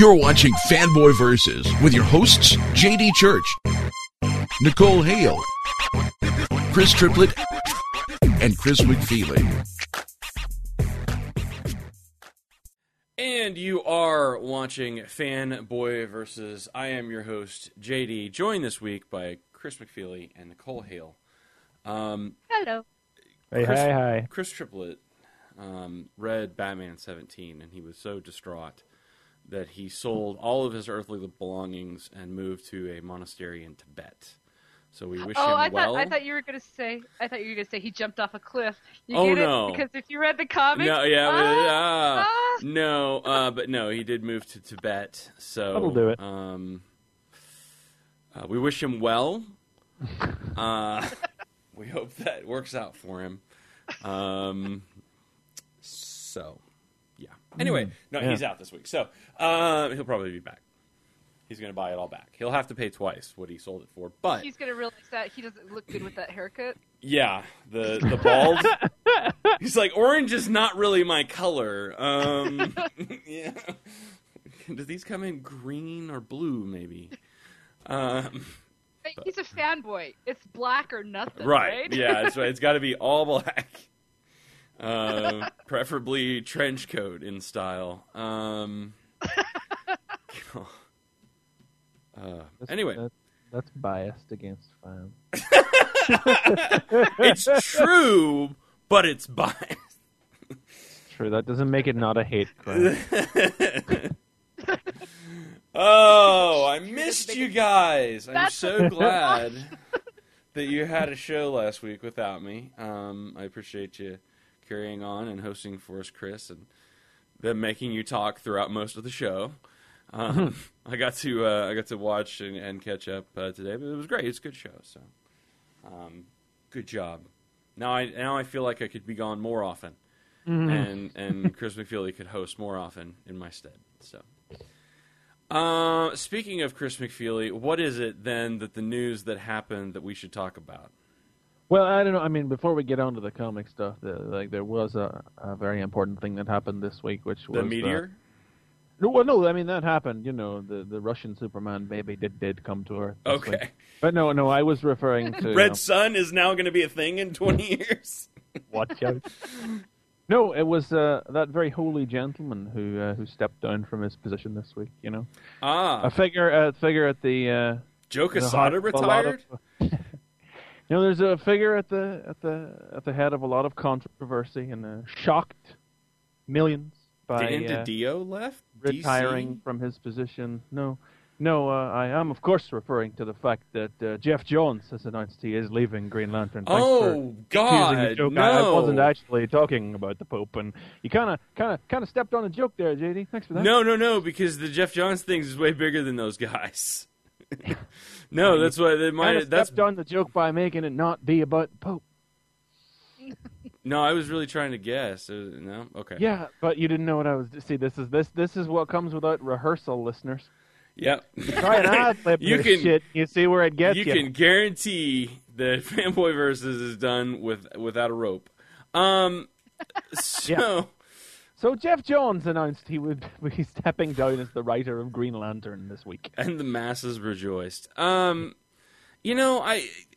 You're watching Fanboy Versus with your hosts, JD Church, Nicole Hale, Chris Triplett, and Chris McFeely. And you are watching Fanboy Versus. I am your host, JD, joined this week by Chris McFeely and Nicole Hale. Hello. Hey, hi. Chris Triplett read Batman 17, and he was so distraught that he sold all of his earthly belongings and moved to a monastery in Tibet. So we wish him well. I thought you were going to say he jumped off a cliff. You Oh, get no. it? Because if you read the comics... But no, he did move to Tibet. So That'll do it. We wish him well. We hope that works out for him. So, yeah. Anyway, he's out this week. So, he'll probably be back. He's going to buy it all back. He'll have to pay twice what he sold it for, but... He's going to realize that he doesn't look good with that haircut. Yeah, the bald. He's like, orange is not really my color. Yeah. Do these come in green or blue, maybe? He's a fanboy. It's black or nothing, right? Yeah, that's right. It's got to be all black. Preferably trench coat in style. Anyway. That's biased against fans. It's true, but it's biased. True, that doesn't make it not a hate crime. Oh, I missed you guys. I'm so glad that you had a show last week without me. I appreciate you carrying on and hosting for us, Chris, and them making you talk throughout most of the show. I got to watch and catch up today, but it was great. It's a good show. So, good job. Now I feel like I could be gone more often, and Chris McFeely could host more often in my stead. So, speaking of Chris McFeely, what is it then that the news that happened that we should talk about? Well, I don't know. I mean, before we get on to the comic stuff, there was a very important thing that happened this week, which was the meteor. No, I mean, that happened. You know, the Russian Superman baby did come to Earth. Okay. Week. But no, I was referring to... Red Sun is now going to be a thing in 20 years? Watch out. No, it was that very holy gentleman who stepped down from his position this week, you know? A figure at the... Joe Quesada retired? You know, there's a figure at the head of a lot of controversy and shocked millions by... Dan DiDio left? Retiring DC? From his position. No, I am, of course, referring to the fact that Jeff Johns has announced he is leaving Green Lantern. Oh, God, no. I wasn't actually talking about the Pope, and you kind of stepped on a joke there, JD. Thanks for that. No, because the Jeff Johns thing is way bigger than those guys. No, that's why they might. That's stepped on the joke by making it not be about the Pope. No, I was really trying to guess. No, okay. Yeah, but you didn't know what I was. See, this is what comes without rehearsal, listeners. Yep. Try an ad-lib shit. You see where it gets you. You can guarantee that Fanboy Versus is done without a rope. So Jeff Johns announced he would be stepping down as the writer of Green Lantern this week, and the masses rejoiced. You know,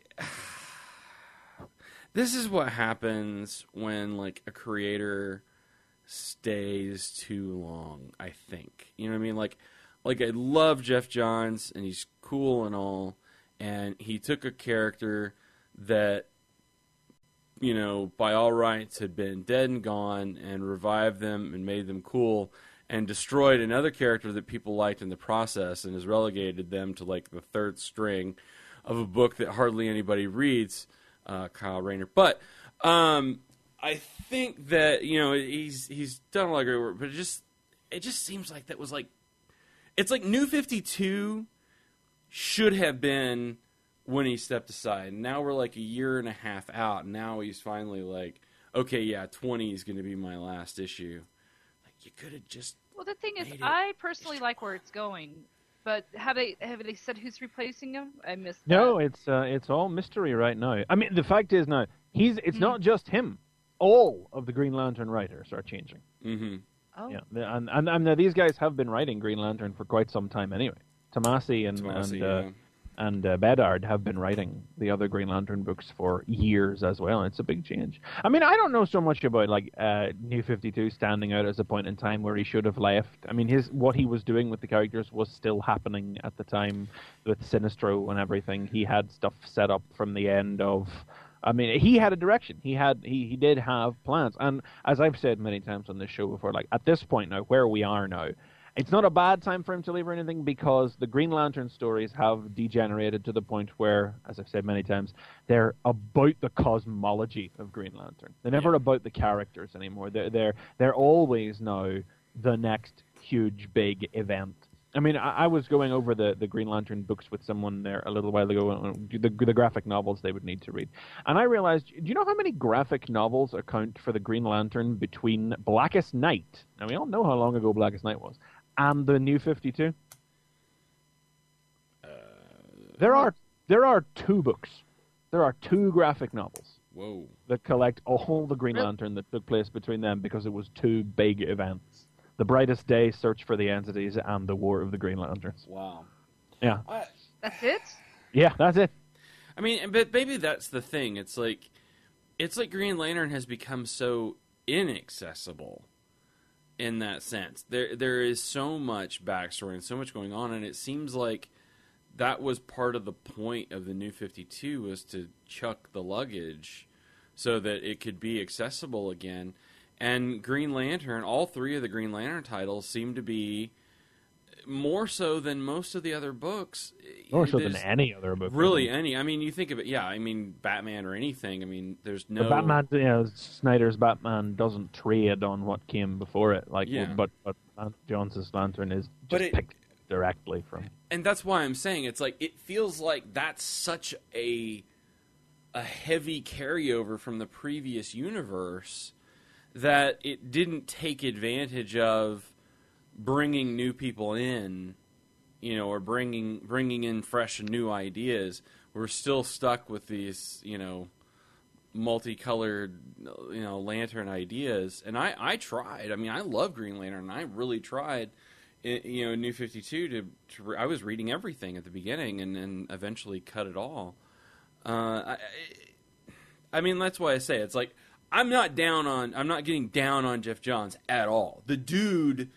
this is what happens when, like, a creator stays too long, I think. You know what I mean? Like I love Jeff Johns, and he's cool and all, and he took a character that, you know, by all rights had been dead and gone, and revived them and made them cool, and destroyed another character that people liked in the process, and has relegated them to, like, the third string of a book that hardly anybody reads. Kyle Rayner, but I think that, you know, he's done a lot of great work, but it just seems like that was like, it's like New 52 should have been when he stepped aside. Now we're like a year and a half out, and now he's finally like, okay, yeah, 20 is going to be my last issue. Like, you could have just. Well, the thing is, I personally like where it's going. But have they said who's replacing him? I missed that. No, it's all mystery right now. I mean, the fact is now it's not just him. All of the Green Lantern writers are changing. Mm-hmm. Oh. Yeah, and these guys have been writing Green Lantern for quite some time anyway. Tomasi and Bedard have been writing the other Green Lantern books for years as well. It's a big change. I mean, I don't know so much about New 52 standing out as a point in time where he should have left. I mean, what he was doing with the characters was still happening at the time with Sinestro and everything. He had stuff set up from the end of. I mean, he had a direction. He did have plans, and as I've said many times on this show before, like at this point now, where we are now. It's not a bad time for him to leave or anything because the Green Lantern stories have degenerated to the point where, as I've said many times, they're about the cosmology of Green Lantern. They're never about the characters anymore. They're always now the next huge big event. I mean, I was going over the Green Lantern books with someone there a little while ago, the graphic novels they would need to read. And I realized, do you know how many graphic novels account for the Green Lantern between Blackest Night? Now, we all know how long ago Blackest Night was. And the New 52? There are 2 books. There are 2 graphic novels. Whoa. That collect all the Green Lantern that took place between them because it was 2 big events. The Brightest Day, Search for the Entities, and the War of the Green Lanterns. Wow. Yeah. That's it? Yeah, that's it. I mean, but maybe that's the thing. It's like Green Lantern has become so inaccessible. In that sense, there is so much backstory and so much going on, and it seems like that was part of the point of the New 52 was to chuck the luggage so that it could be accessible again. And Green Lantern, all 3 of the Green Lantern titles seem to be more so than most of the other books. More so than any other book. Really, any. I mean, you think of it, yeah, I mean, Batman or anything. I mean, there's no... The Batman, Snyder's Batman doesn't trade on what came before it. But Jones's Lantern is just picked directly from... And that's why I'm saying, it's like, it feels like that's such a heavy carryover from the previous universe that it didn't take advantage of bringing new people in, or bringing in fresh and new ideas. We're still stuck with these, multicolored, lantern ideas. And I tried. I mean, I love Green Lantern. I really tried, New 52 to I was reading everything at the beginning and then eventually cut it all. I mean, that's why I say it's like I'm not getting down on Geoff Johns at all. The dude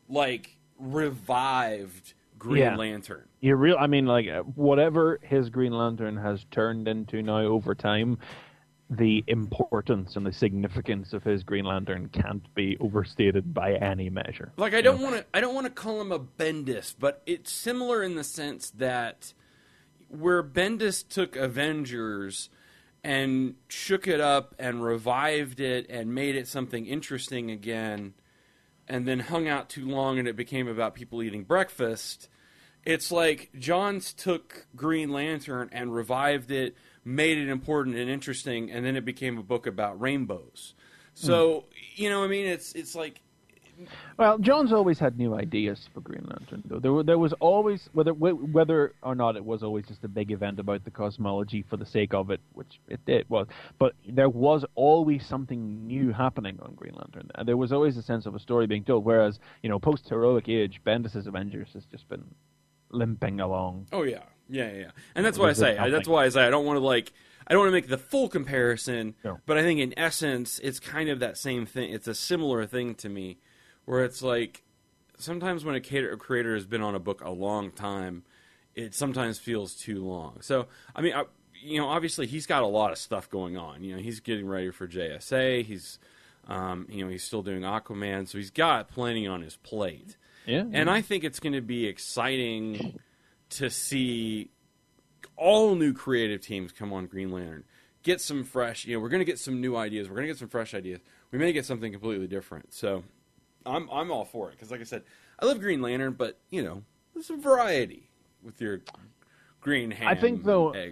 revived Green Lantern. Whatever his Green Lantern has turned into now over time, the importance and the significance of his Green Lantern can't be overstated by any measure. I don't want to call him a Bendis, but it's similar in the sense that where Bendis took Avengers and shook it up and revived it and made it something interesting again, and then hung out too long and it became about people eating breakfast. It's like Johns took Green Lantern and revived it, made it important and interesting, and then it became a book about rainbows. So, it's like... Well, Johns always had new ideas for Green Lantern, though. There was always, whether or not it was always just a big event about the cosmology for the sake of it, which it was, but there was always something new happening on Green Lantern. And there was always a sense of a story being told, whereas, post-Heroic Age, Bendis' Avengers has just been limping along. Oh, yeah. Yeah. And that's why I say, I don't want to make the full comparison, but I think in essence, it's kind of that same thing. It's a similar thing to me. Where it's like, sometimes when a creator has been on a book a long time, it sometimes feels too long. So, I mean, obviously he's got a lot of stuff going on. He's getting ready for JSA. He's, he's still doing Aquaman. So he's got plenty on his plate. Yeah. And I think it's going to be exciting to see all new creative teams come on Green Lantern. Get some fresh, we're going to get some new ideas. We're going to get some fresh ideas. We may get something completely different. So... I'm all for it because, like I said, I love Green Lantern, but there's some variety with your green ham. I think though, eggs.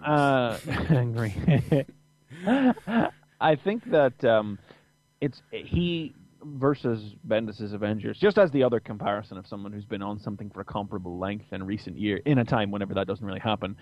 I think that it's he versus Bendis' Avengers, just as the other comparison of someone who's been on something for a comparable length in recent years, in a time whenever that doesn't really happen.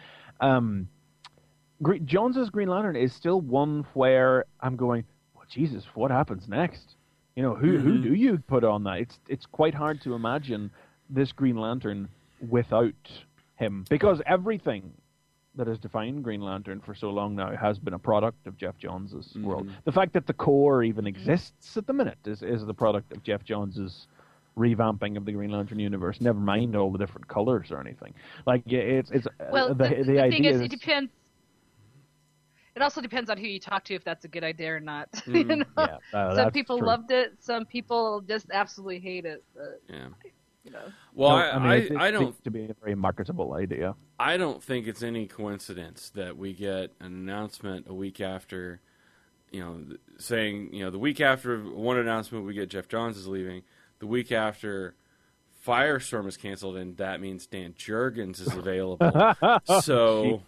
Jones's Green Lantern is still one where I'm going, well, Jesus, what happens next? You know, who do you put on that? It's quite hard to imagine this Green Lantern without him, because everything that has defined Green Lantern for so long now has been a product of Jeff Johns' world. The fact that the Corps even exists at the minute is the product of Jeff Johns' revamping of the Green Lantern universe. Never mind all the different colors or anything. Like it's well, the thing idea is, it depends. It also depends on who you talk to if that's a good idea or not. You know? Yeah, some people true. loved it. Some people just absolutely hate it. But, you know. Well, No, I don't seems to be a very marketable idea. I don't think it's any coincidence that we get an announcement a week after, saying, the week after one announcement we get Jeff Johns is leaving, the week after Firestorm is canceled, and that means Dan Jurgens is available. So,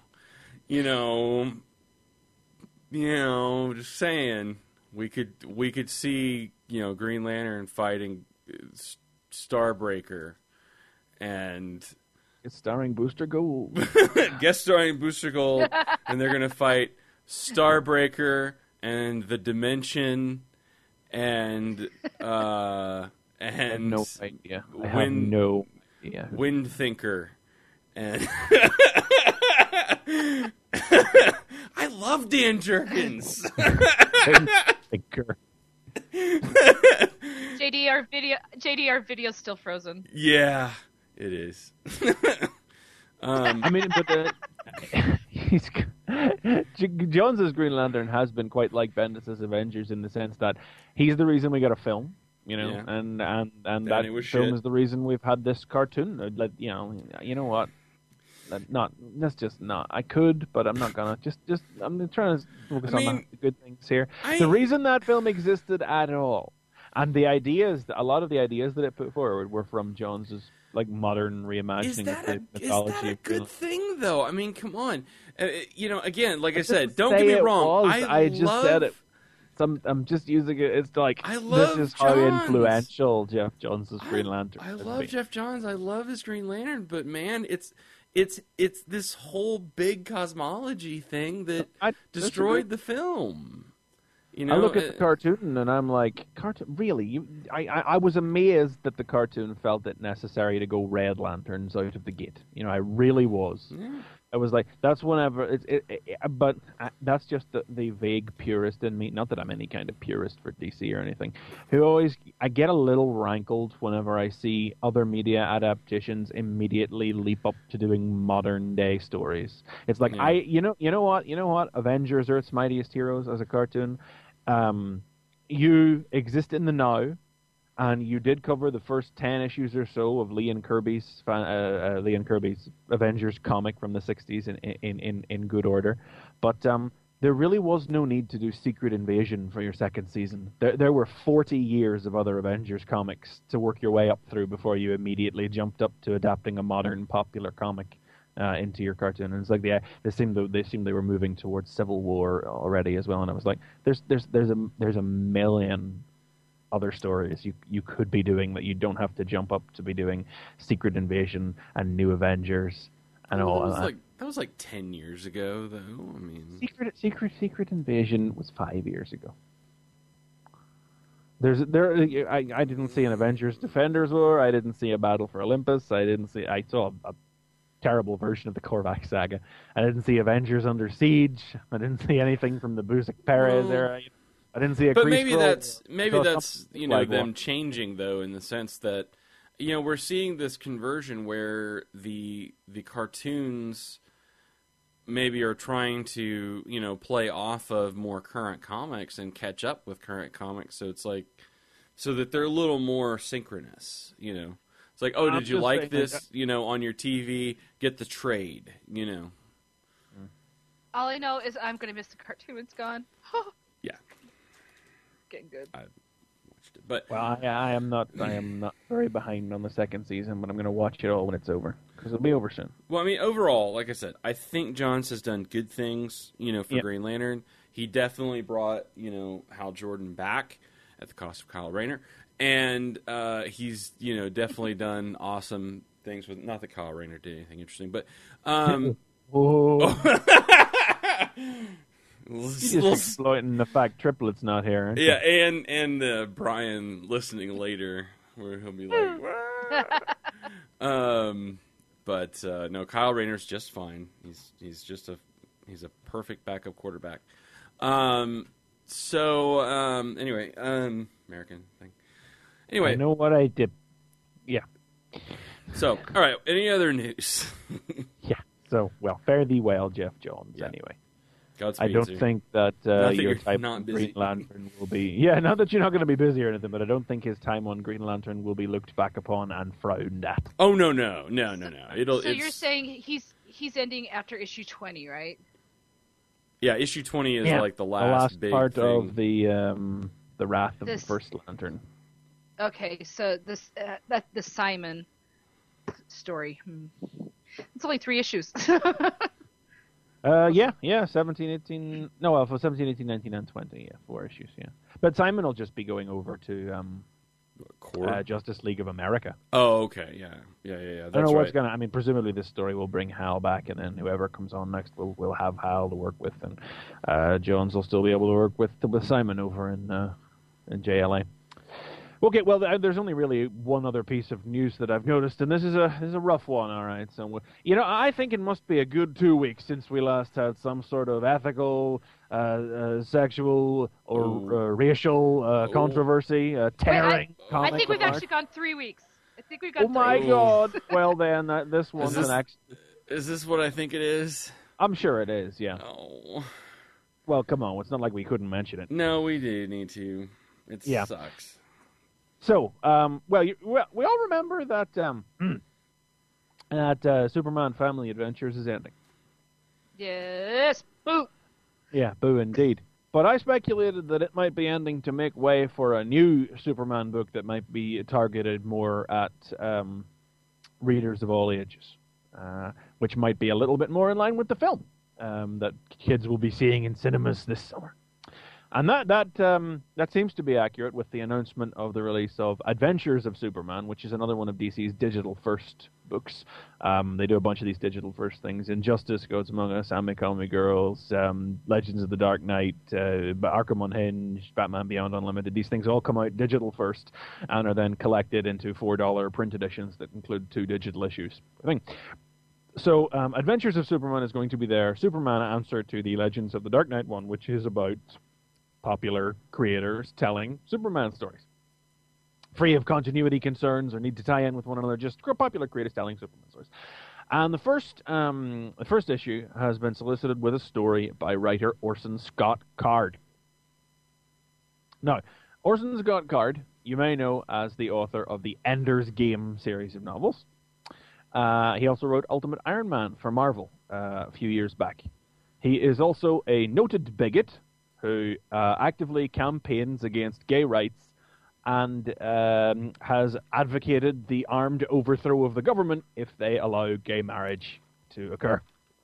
just saying, we could see, Green Lantern fighting Starbreaker, and it's starring Booster Gold. Guest starring Booster Gold, and they're gonna fight Starbreaker and the Dimension, and I have no idea. Wind Thinker, and I love Dan Jurgens. Thinker. JD, our video's still frozen. Yeah, it is. I mean, but Jones's Green Lantern has been quite like Bendis' Avengers in the sense that he's the reason we got a film, and that film shit. is the reason we've had this cartoon. You know what? That's just not. I could, but I'm not gonna. Just I'm trying to focus on the good things here. The reason that film existed at all, and a lot of the ideas that it put forward were from Jones's modern reimagining of the mythology. Is that a good thing, though? I mean, come on. Again, like I said, don't get me wrong. I just said it. I'm just using it. It's like I love this is how influential Jeff Johns' Green Lantern. I love Jeff Johns. I love his Green Lantern, but man, it's this whole big cosmology thing that destroyed the film. I look at the cartoon and I'm like, really? I was amazed that the cartoon felt it necessary to go Red Lanterns out of the gate. I really was. Yeah. I was like, that's whenever but that's just the vague purist in me. Not that I'm any kind of purist for DC or anything. I get a little rankled whenever I see other media adaptations immediately leap up to doing modern day stories. It's like you know what? Avengers: Earth's Mightiest Heroes as a cartoon. You exist in the now. And you did cover the first 10 issues or so of Lee and Kirby's Avengers comic from the 60s in good order. But there really was no need to do Secret Invasion for your second season. There were 40 years of other Avengers comics to work your way up through before you immediately jumped up to adapting a modern popular comic into your cartoon. And it's like they seemed they were moving towards Civil War already as well. And I was like, there's a million other stories you could be doing that you don't have to jump up to be doing Secret Invasion and New Avengers and all. That was like 10 years ago, though. I mean, Secret Invasion was 5 years ago. I didn't see an Avengers Defenders War. I didn't see a Battle for Olympus. I saw a terrible version of the Korvac saga. I didn't see Avengers Under Siege. I didn't see anything from the Busiek Perez era. I didn't see a. But maybe that's them changing, though, in the sense that we're seeing this conversion where the cartoons maybe are trying to play off of more current comics and catch up with current comics. So it's like so that they're a little more synchronous. It's like, oh, did you like this? On your TV, get the trade. All I know is I'm going to miss the cartoon. It's gone. Yeah. Getting good. I watched it, but I am not very behind on the second season, but I'm going to watch it all when it's over because it'll be over soon. Well, I mean, overall, like I said, I think Johns has done good things, for Green Lantern. He definitely brought, Hal Jordan back at the cost of Kyle Rayner, and he's, definitely done awesome things with. Not that Kyle Rayner did anything interesting, but. Whoa. He's just exploiting the fact Triplet's not here. Aren't yeah, and Brian listening later, where he'll be like, but no, Kyle Rayner's just fine. He's a perfect backup quarterback. Anyway, American thing. Anyway, I know what I did. Yeah. So, all right. Any other news? Yeah. So, well, fare thee well, Jeff Johns. Yeah. Anyway, Godspeed, I don't sir. think that your type not of busy. Green Lantern will be. Yeah, not that you're not going to be busy or anything, but I don't think his time on Green Lantern will be looked back upon and frowned at. Oh no. So you're saying he's ending after issue 20, right? Yeah, issue 20 is like the the last last big part thing. of the Wrath of the First Lantern. Okay, so the Simon story. It's only 3 issues. Yeah, 17, 18... No, well, for 17, 18, 19, and 20, 4 issues, yeah. But Simon will just be going over to Justice League of America. Oh, okay, yeah. That's I don't know what's right. going to... I mean, presumably this story will bring Hal back, and then whoever comes on next will have Hal to work with, and Jones will still be able to work with Simon over in JLA. Okay, well, there's only really one other piece of news that I've noticed, and this is a rough one, all right? So, I think it must be a good 2 weeks since we last had some sort of ethical, sexual, or racial controversy, tearing comic I think we've apart. actually gone 3 weeks. I think we've got. Oh my God! Well, then this one's an act. Is this what I think it is? I'm sure it is. Yeah. Oh. Well, come on. It's not like we couldn't mention it. No, we do need to. It sucks. So, we all remember that that Superman Family Adventures is ending. Yes, boo. Yeah, boo indeed. But I speculated that it might be ending to make way for a new Superman book that might be targeted more at readers of all ages, which might be a little bit more in line with the film that kids will be seeing in cinemas this summer. And that seems to be accurate with the announcement of the release of Adventures of Superman, which is another one of DC's digital-first books. They do a bunch of these digital-first things. Injustice, Gods Among Us, Amikomi Girls, Legends of the Dark Knight, Arkham Unhinged, Batman Beyond Unlimited. These things all come out digital-first and are then collected into $4 print editions that include 2 digital issues. So Adventures of Superman is going to be there. Superman answer to the Legends of the Dark Knight one, which is about popular creators telling Superman stories, free of continuity concerns or need to tie in with one another. Just popular creators telling Superman stories. And the first issue has been solicited with a story by writer Orson Scott Card. Now, Orson Scott Card, you may know as the author of the Ender's Game series of novels. He also wrote Ultimate Iron Man for Marvel a few years back. He is also a noted bigot who actively campaigns against gay rights and has advocated the armed overthrow of the government if they allow gay marriage to occur.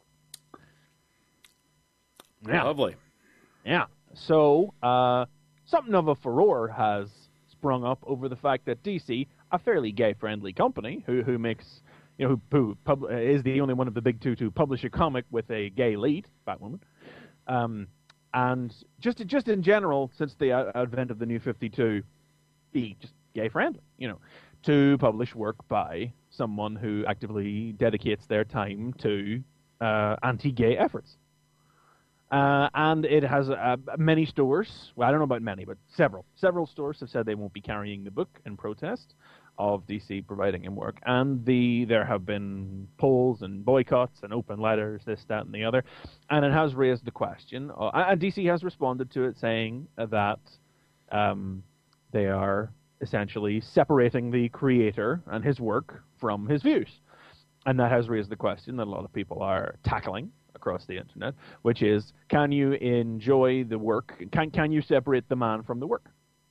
Yeah. Lovely. Yeah. So, something of a furore has sprung up over the fact that DC, a fairly gay-friendly company who makes, who is the only one of the big two to publish a comic with a gay lead, Batwoman, and just in general, since the advent of the New 52, be just gay-friendly, to publish work by someone who actively dedicates their time to anti-gay efforts. And it has many stores, well, I don't know about many, but several stores have said they won't be carrying the book in protest of DC providing him work. And there have been polls and boycotts and open letters, this, that, and the other. And it has raised the question, and DC has responded to it saying that they are essentially separating the creator and his work from his views. And that has raised the question that a lot of people are tackling across the internet, which is, can you enjoy the work? Can you separate the man from the work?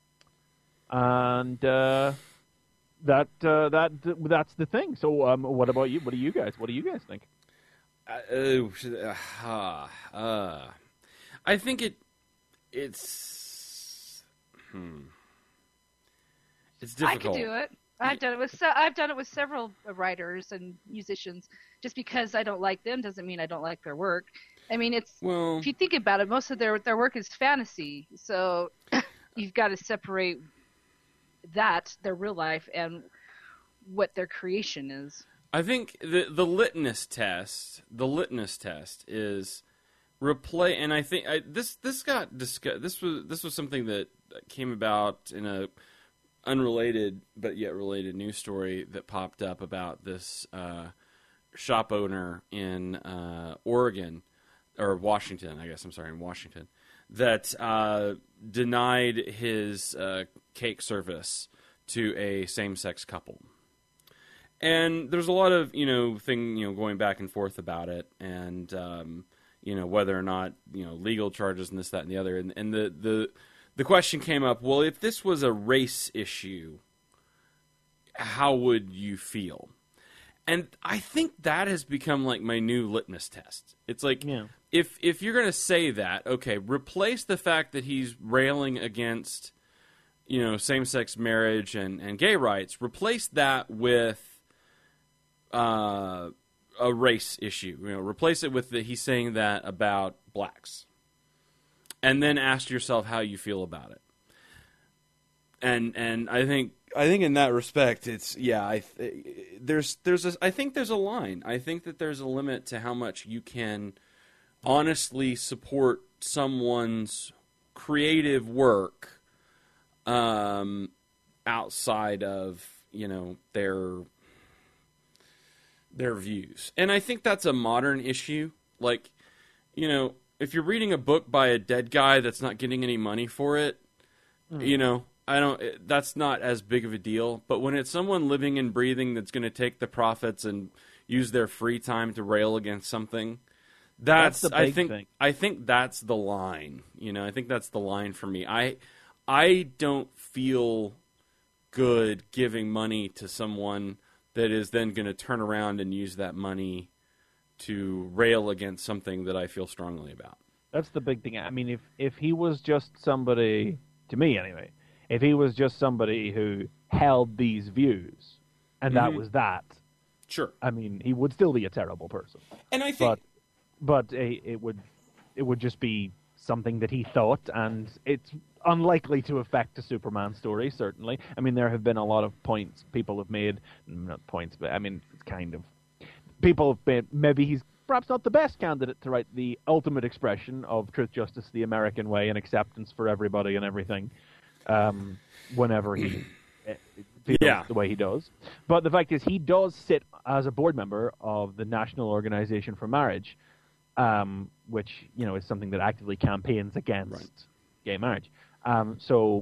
And that's the thing. So, what about you? What do you guys think? I think it's difficult. I could do it. I've done it with several writers and musicians. Just because I don't like them doesn't mean I don't like their work. I mean, Well, if you think about it, most of their work is fantasy. So you've got to separate their real life, and what their creation is. I think the litmus test is replay, and I think this got discussed. This was something that came about in a unrelated but yet related news story that popped up about this shop owner in Oregon or Washington. I guess I'm sorry, in Washington, that denied his cake service to a same-sex couple. And there's a lot of going back and forth about it, and whether or not legal charges and this, that, and the other. And the question came up: well, if this was a race issue, how would you feel? And I think that has become like my new litmus test. It's like if you're going to say that, okay, replace the fact that he's railing against same-sex marriage and gay rights. Replace that with a race issue. Replace it with he's saying that about blacks, and then ask yourself how you feel about it. And I think in that respect, it's I think there's a line. I think that there's a limit to how much you can honestly support someone's creative work outside of their views. And I think that's a modern issue. Like, if you're reading a book by a dead guy that's not getting any money for it, that's not as big of a deal. But when it's someone living and breathing that's going to take the profits and use their free time to rail against something, that's the big thing. I think that's the line. I think that's the line for me. I don't feel good giving money to someone that is then going to turn around and use that money to rail against something that I feel strongly about. That's the big thing. I mean, if he was just somebody, to me anyway, if he was just somebody who held these views and that was that, sure. I mean, he would still be a terrible person. And I think, but it would just be something that he thought, and it's unlikely to affect a Superman story, certainly. I mean, there have been a lot of points people have made, not points, but I mean, it's kind of, people have made, maybe he's perhaps not the best candidate to write the ultimate expression of truth, justice, the American way, and acceptance for everybody and everything, whenever he feels the way he does. But the fact is, he does sit as a board member of the National Organization for Marriage, which, is something that actively campaigns against gay marriage. So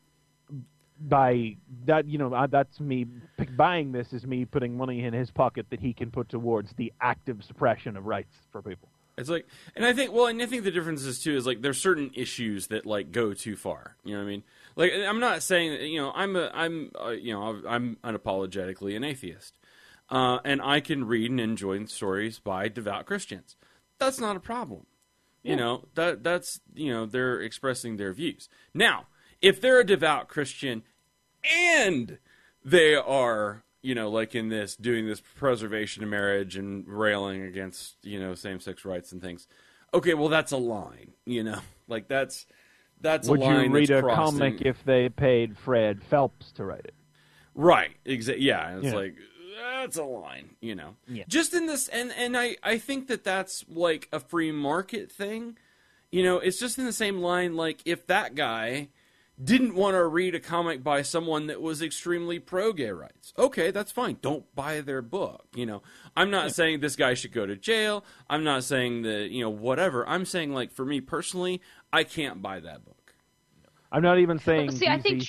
by that, that's me buying this is me putting money in his pocket that he can put towards the active suppression of rights for people. It's like, and I think the difference is too is like there's certain issues that like go too far. You know what I mean? Like, I'm not saying that, I'm unapologetically an atheist, and I can read and enjoy stories by devout Christians. That's not a problem. Yeah. That's they're expressing their views. Now, if they're a devout Christian and they are, like in this, doing this preservation of marriage and railing against, same-sex rights and things, okay, well, that's a line, like that's a line. Would you read a comic if they paid Fred Phelps to write it? Right. Yeah. It's like, that's a line, Yeah. Just in this, and I think that's like a free market thing. It's just in the same line, like if that guy didn't want to read a comic by someone that was extremely pro-gay rights, okay, that's fine. Don't buy their book, I'm not saying this guy should go to jail. I'm not saying that, whatever. I'm saying, like, for me personally, I can't buy that book. I'm not even saying see, I think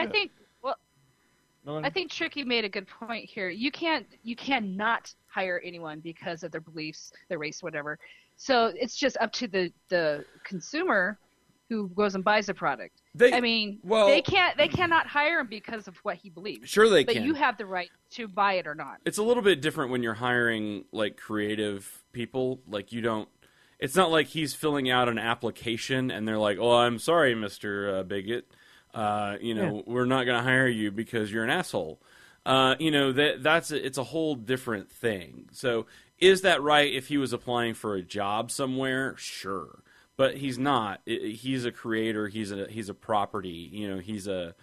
I think Tricky made a good point here. You cannot hire anyone because of their beliefs, their race, whatever. So it's just up to the consumer who goes and buys a product. They cannot hire him because of what he believes. Sure they can. But you have the right to buy it or not. It's a little bit different when you're hiring like creative people. Like it's not like he's filling out an application and they're like, "Oh, I'm sorry, Mr. Bigot. We're not going to hire you because you're an asshole." It's a whole different thing. So Is that right if he was applying for a job somewhere? Sure. But he's not. He's a creator. He's a property. He's a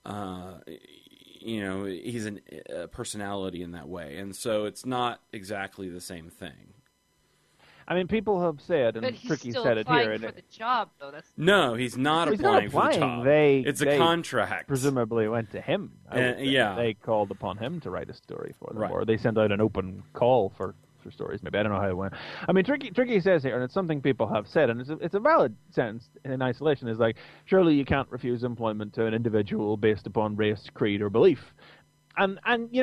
he's a personality in that way, and so it's not exactly the same thing. I mean, people have said, and Tricky said it here. But he's still applying for the job, though. No, he's not applying for the job. It's a contract. Presumably went to him. Yeah. They called upon him to write a story for them, right. Or they sent out an open call for stories. Maybe I don't know how it went. I mean, Tricky says here, and it's something people have said, and it's a valid sentence in isolation. Is like, surely you can't refuse employment to an individual based upon race, creed, or belief. And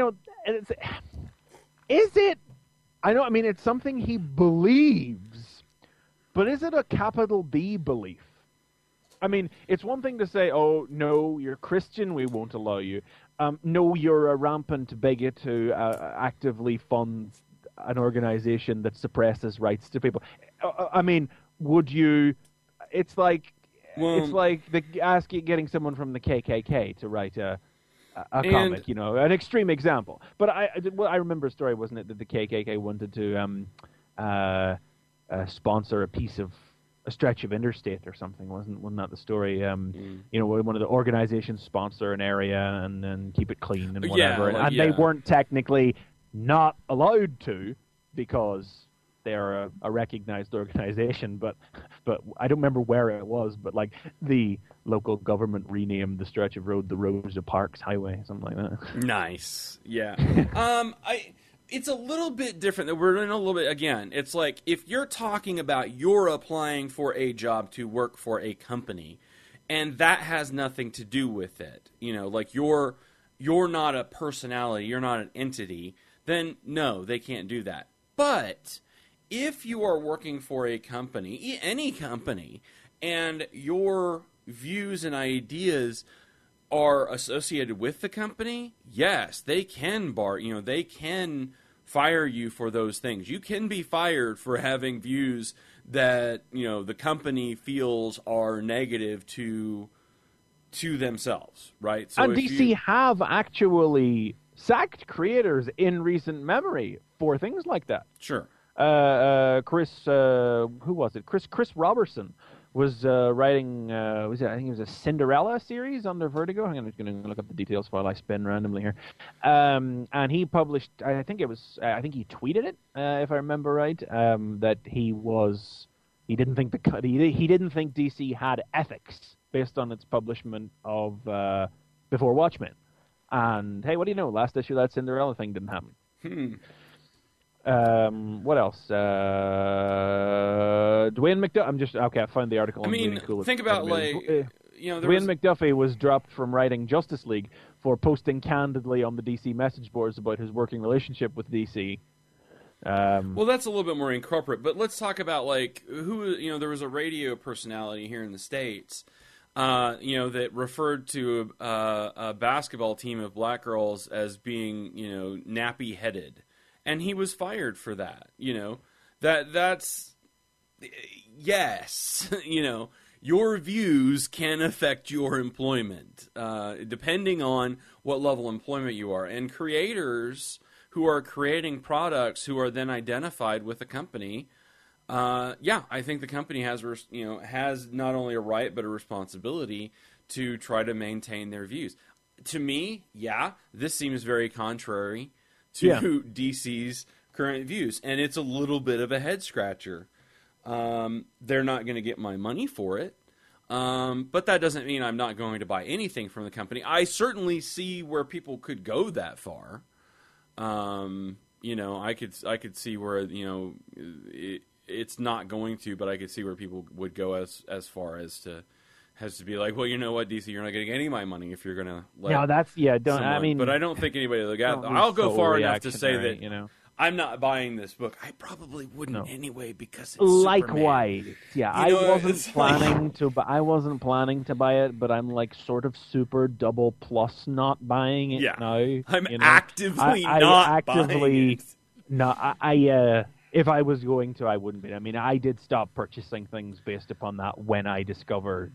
is it? I know. I mean, it's something he believes, but is it a capital B belief? I mean, it's one thing to say, "Oh no, you're Christian, we won't allow you." No, you're a rampant bigot who actively funds an organization that suppresses rights to people. I mean, would you? It's like getting someone from the KKK to write a comic, an extreme example. But I remember a story, wasn't it, that the KKK wanted to sponsor a stretch of interstate or something? Wasn't that the story? One of the organizations sponsor an area and then keep it clean and whatever. They weren't technically not allowed to because they are a recognized organization, but I don't remember where it was, but like the local government renamed the stretch of road the Rosa Parks Highway, something like that. Nice. Yeah. It's a little bit different. We're in a little bit, again, it's like if you're talking about you're applying for a job to work for a company, and that has nothing to do with it, like you're not a personality, you're not an entity, then no, they can't do that. But if you are working for a company, any company, and your views and ideas are associated with the company, yes, they can they can fire you for those things. You can be fired for having views that, the company feels are negative to themselves, right? So and DC have actually sacked creators in recent memory for things like that. Sure. Who was it? Chris Robertson was writing. I think it was a Cinderella series under Vertigo. I'm just going to look up the details while I spin randomly here. And he published. I think he tweeted it, if I remember right. That he didn't think he didn't think DC had ethics based on its publishment of Before Watchmen. And hey, what do you know? Last issue, that Cinderella thing didn't happen. What else? Dwayne McDuffie. I found the article. I mean, really cool. Think about Dwayne McDuffie was dropped from writing Justice League for posting candidly on the DC message boards about his working relationship with DC. Well, that's a little bit more incorporate, but let's talk about who. There was a radio personality here in the States. That referred to a basketball team of black girls as being, nappy-headed. And he was fired for that, That's... Yes, your views can affect your employment, depending on what level of employment you are. And creators who are creating products who are then identified with a company... I think the company has not only a right but a responsibility to try to maintain their views. To me, this seems very contrary to DC's current views, and it's a little bit of a head scratcher. They're not going to get my money for it, but that doesn't mean I'm not going to buy anything from the company. I certainly see where people could go that far. I could see where it's not going to, but I could see where people would go as far as to be like, well, you know what, DC, you're not getting any of my money if you're going to let. No, that's don't. I mean, but I don't think anybody. I'll go far enough to say that I'm not buying this book. I probably wouldn't anyway because it's likewise. Superman. Yeah, I wasn't planning to buy it, but I'm sort of super double plus not buying it now. I'm actively not buying it. No, if I was going to, I wouldn't be. I mean, I did stop purchasing things based upon that when I discovered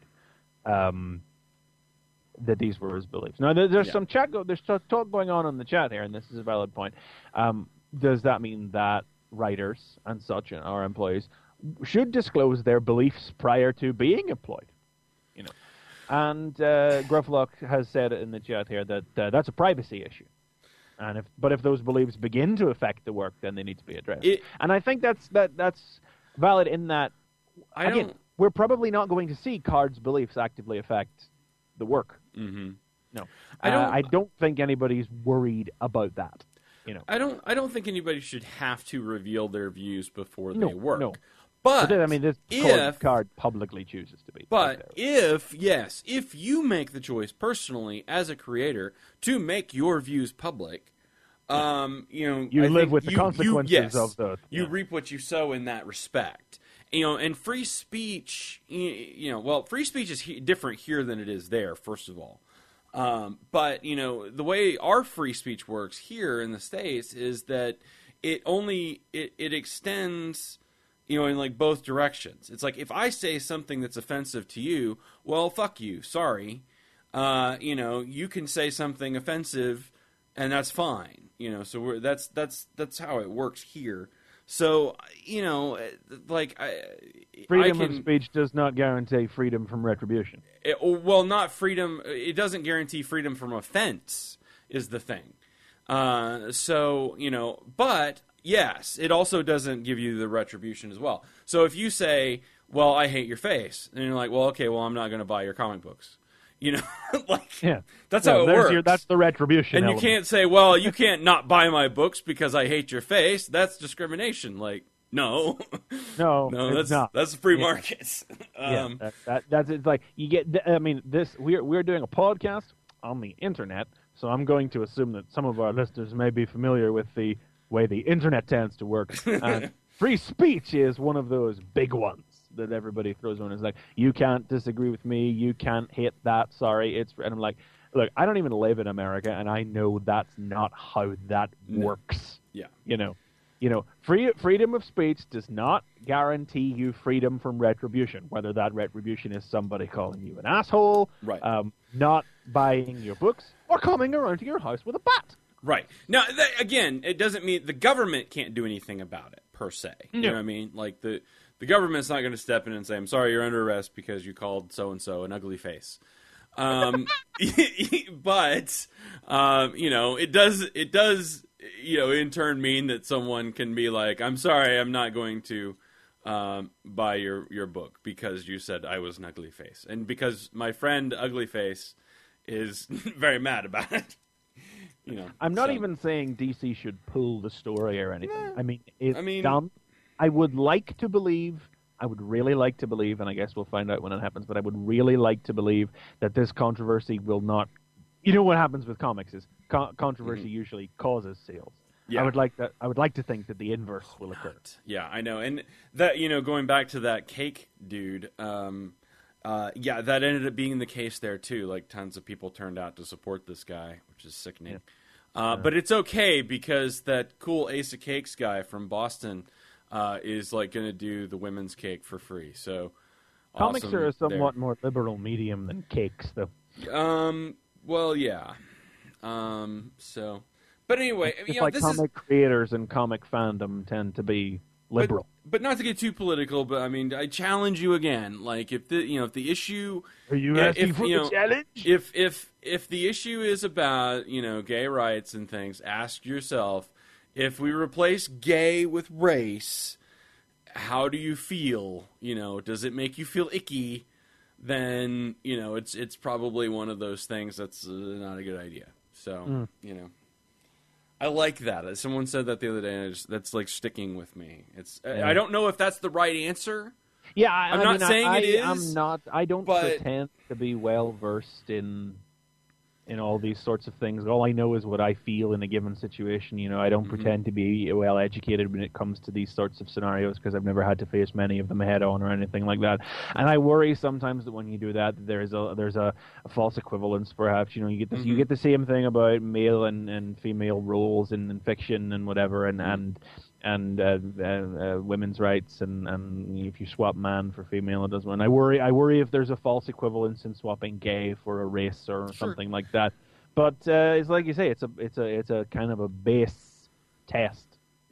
that these were his beliefs. Now, there's some talk going on in the chat here, and this is a valid point. Does that mean that writers and such, our employees, should disclose their beliefs prior to being employed. You know, and Grufflock has said in the chat here that that's a privacy issue. And if those beliefs begin to affect the work, then they need to be addressed. And I think that's valid in that. We're probably not going to see Card's beliefs actively affect the work. Mm-hmm. No, I don't think anybody's worried about that. You know, I don't think anybody should have to reveal their views before they work. No. But I mean, this Card publicly chooses to be. But if you make the choice personally as a creator to make your views public, you live with the consequences of the. You reap what you sow in that respect. And free speech, free speech is different here than it is there, first of all. But, the way our free speech works here in the States is that it extends, in like both directions. It's like, if I say something that's offensive to you, well, fuck you, sorry. You can say something offensive and that's fine. So that's how it works here. So, freedom of speech does not guarantee freedom from retribution. Not freedom. It doesn't guarantee freedom from offense is the thing. But yes, it also doesn't give you the retribution as well. So if you say, well, I hate your face, and you're like, well, okay, well, I'm not going to buy your comic books. That's how it works. That's the retribution And element. You can't say, well, you can't not buy my books because I hate your face. That's discrimination. No, it's not. That's the free market. That's it's like you get. I mean, we're doing a podcast on the internet, so I'm going to assume that some of our listeners may be familiar with the way the internet tends to work. And free speech is one of those big ones that everybody throws on. It's like, you can't disagree with me, you can't hate that, sorry. And I'm like, look, I don't even live in America, and I know that's not how that works. Yeah. Freedom of speech does not guarantee you freedom from retribution, whether that retribution is somebody calling you an asshole, right. Not buying your books, or coming around to your house with a bat. Right. Now, again, it doesn't mean the government can't do anything about it, per se. You know what I mean? Like, the government's not going to step in and say, I'm sorry, you're under arrest because you called so-and-so an ugly face. But, it does, in turn mean that someone can be like, I'm sorry, I'm not going to buy your book because you said I was an ugly face. And because my friend Ugly Face is very mad about it. I'm not even saying DC should pull the story or anything. It's done. I would really like to believe, and I guess we'll find out when it happens, but I would really like to believe that this controversy will not... what happens with comics is controversy usually causes sales. Yeah. I would like to think that the inverse will occur. Yeah, I know. And that, going back to that cake dude, that ended up being the case there too. Like, tons of people turned out to support this guy, which is sickening. Yeah. But it's okay because that cool Ace of Cakes guy from Boston is like going to do the women's cake for free. So comics are a somewhat more liberal medium than cakes, though. Well, yeah. But anyway, comic creators and comic fandom tend to be liberal. But not to get too political, but I mean, I challenge you again. Like, if the issue, are you asking for the challenge? If the issue is about gay rights and things, ask yourself, if we replace gay with race, how do you feel? Does it make you feel icky? Then it's probably one of those things that's not a good idea. So I like that. Someone said that the other day, and that's like sticking with me. I don't know if that's the right answer. Yeah, I'm not saying it is. I'm not. I don't pretend to be well versed in all these sorts of things. All I know is what I feel in a given situation. I don't pretend to be well educated when it comes to these sorts of scenarios because I've never had to face many of them head on or anything like that. And I worry sometimes that when you do that, there's a false equivalence. Perhaps you get this, you get the same thing about male and female roles in fiction and whatever, and women's rights and if you swap man for female, it doesn't. And I worry if there's a false equivalence in swapping gay for a race or something like that. But it's like you say, it's a kind of a base test. Yeah,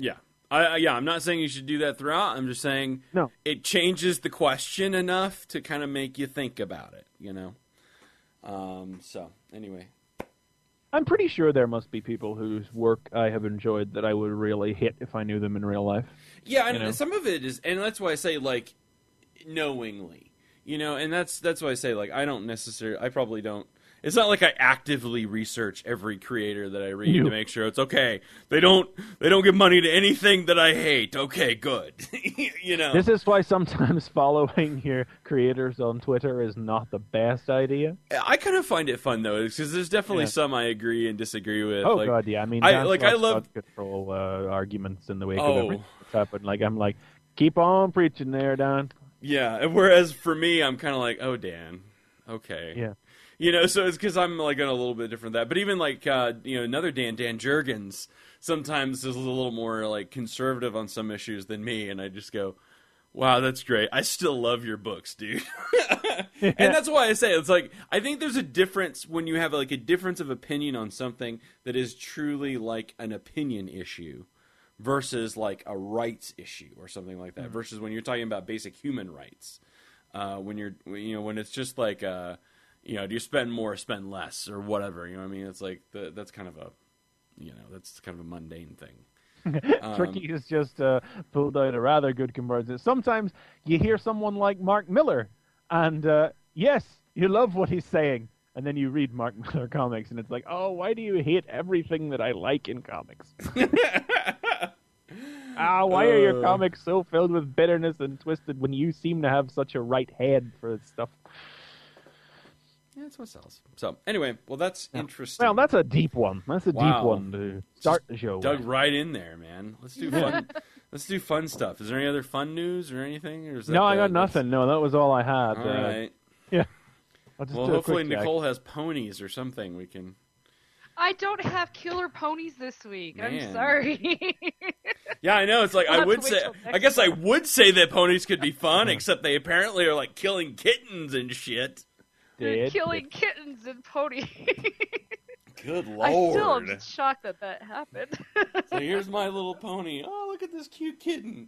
I'm not saying you should do that throughout. I'm just saying it changes the question enough to kind of make you think about it, you know? So, anyway. I'm pretty sure there must be people whose work I have enjoyed that I would really hit if I knew them in real life. Yeah, and some of it is, and that's why I say, like, knowingly, you know, and that's why I say, like, I probably don't. It's not like I actively research every creator that I read to make sure it's okay. They don't give money to anything that I hate. Okay, good. You know. This is why sometimes following your creators on Twitter is not the best idea. I kind of find it fun though, because there's definitely some I agree and disagree with. Oh like, God, yeah. I mean, I love control arguments in the wake of everything that's happened. Like I'm like, keep on preaching there, Dan. Yeah. Whereas for me, I'm kind of like, oh, Dan. Okay. Yeah. You know, so it's because I'm like in a little bit different than that. But even like another Dan Jurgens, sometimes is a little more like conservative on some issues than me, and I just go, "Wow, that's great. I still love your books, dude." And that's why I say it's like I think there's a difference when you have like a difference of opinion on something that is truly like an opinion issue versus like a rights issue or something like that. Versus when you're talking about basic human rights, when it's just like. Do you spend more or spend less or whatever? You know what I mean? It's like that's kind of a mundane thing. Tricky is just pulled out a rather good comparison. Sometimes you hear someone like Mark Miller, and yes, you love what he's saying, and then you read Mark Miller comics, and it's like, oh, why do you hate everything that I like in comics? Why are your comics so filled with bitterness and twisted when you seem to have such a right head for stuff? Yeah, that's what sells. So, anyway, well, that's interesting. Well, that's a deep one. That's a deep one to start the show. Dug right in there, man. Let's do fun. Let's do fun stuff. Is there any other fun news or anything? Or is that I got nothing. No, that was all I had. All right. Yeah. Well, hopefully Nicole has ponies or something we can... I don't have killer ponies this week. Man. I'm sorry. Yeah, I know. It's like I guess I would say that ponies could be fun, except they apparently are like killing kittens and shit. They're killing kittens and ponies. Good Lord. I still am shocked that happened. So here's my little pony. Oh, look at this cute kitten.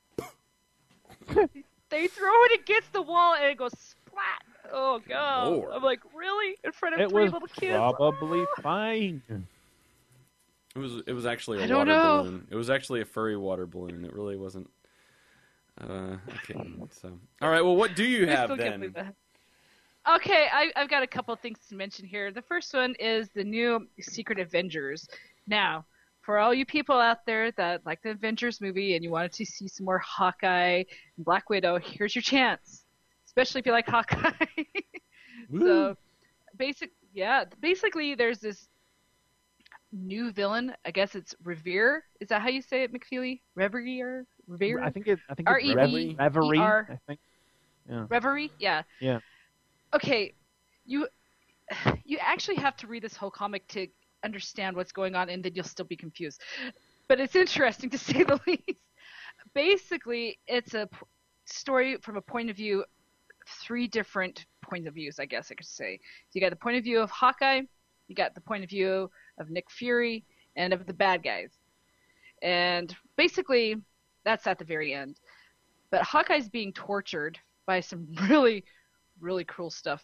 They throw it against the wall and it goes splat. Oh, God. Lord. I'm like, really? In front of three little kids? It was probably fine. It was actually a water balloon. It was actually a furry water balloon. It really wasn't a kitten. So. All right, well, what do you have then? Okay, I've got a couple of things to mention here. The first one is the new Secret Avengers. Now, for all you people out there that like the Avengers movie and you wanted to see some more Hawkeye and Black Widow, here's your chance. Especially if you like Hawkeye. So, basically there's this new villain. I guess it's Revere. Is that how you say it, McFeely? Revere? I think it's Reverie. I think. Yeah. Reverie? Yeah. Yeah. Okay, you actually have to read this whole comic to understand what's going on, and then you'll still be confused. But it's interesting to say the least. Basically, it's a story from a point of view, 3 different points of views, I guess I could say. So you got the point of view of Hawkeye, you got the point of view of Nick Fury, and of the bad guys. And basically, that's at the very end. But Hawkeye's being tortured by some really cruel stuff.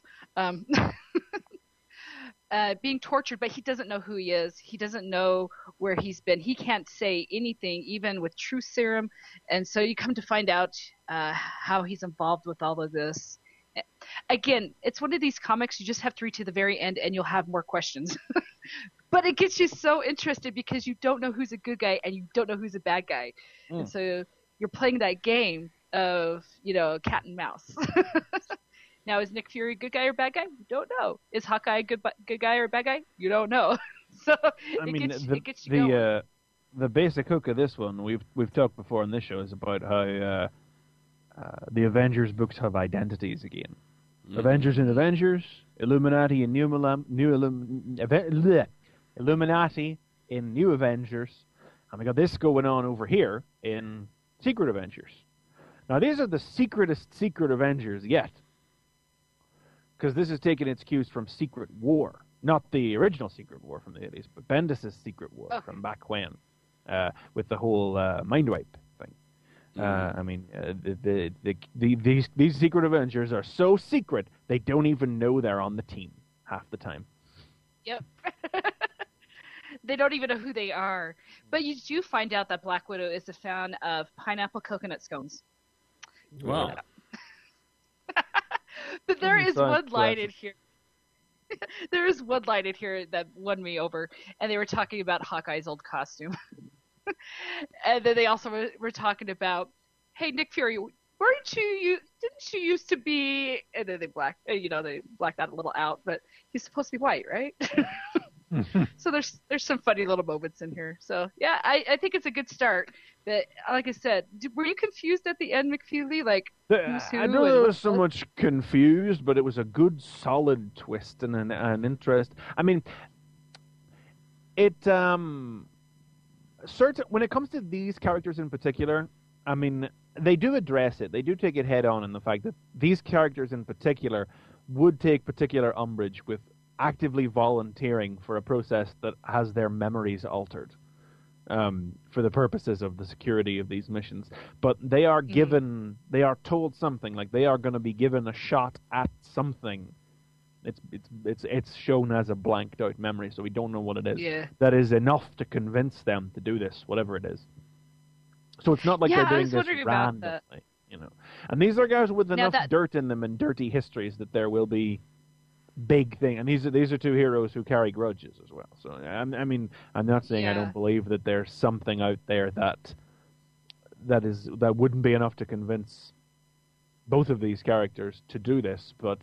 Being tortured, but he doesn't know who he is. He doesn't know where he's been. He can't say anything, even with truth serum. And so you come to find out how he's involved with all of this. Again, it's one of these comics you just have to read to the very end and you'll have more questions. But it gets you so interested because you don't know who's a good guy and you don't know who's a bad guy. And so you're playing that game of, cat and mouse. Now, is Nick Fury a good guy or bad guy? You don't know. Is Hawkeye a good guy or a bad guy? You don't know. So it gets you going. The basic hook of this one, we've talked before on this show, is about how the Avengers books have identities again. Mm-hmm. Avengers in Avengers, Illuminati in Illuminati in New Avengers, and we got this going on over here in Secret Avengers. Now, these are the secretest Secret Avengers yet. Because this is taking its cues from Secret War. Not the original Secret War from the 80s, but Bendis' Secret War from back when. with the whole mind wipe thing. I mean, these Secret Avengers are so secret they don't even know they're on the team half the time. Yep. They don't even know who they are. But you do find out that Black Widow is a fan of pineapple coconut scones. Wow. But there is one line in here. There is one line in here that won me over, and they were talking about Hawkeye's old costume. And then they also were talking about, hey, Nick Fury, didn't you used to be, and then they blacked that a little out, but he's supposed to be white, right? So there's some funny little moments in here. So yeah, I think it's a good start. But like I said, were you confused at the end, McFeely? Like, who's who? I don't know, I was so much confused, but it was a good, solid twist and an interest. I mean, it when it comes to these characters in particular, I mean, they do address it. They do take it head on in the fact that these characters in particular would take particular umbrage with actively volunteering for a process that has their memories altered for the purposes of the security of these missions. But they are given, they are told something, like they are going to be given a shot at something. It's shown as a blanked out memory, so we don't know what it is. Yeah. That is enough to convince them to do this, whatever it is. So it's not like they're doing this randomly, you know. And these are guys with enough dirt in them and dirty histories that there will be big thing. And these are two heroes who carry grudges as well. So I mean, I'm not saying I don't believe that there's something out there that wouldn't be enough to convince both of these characters to do this, but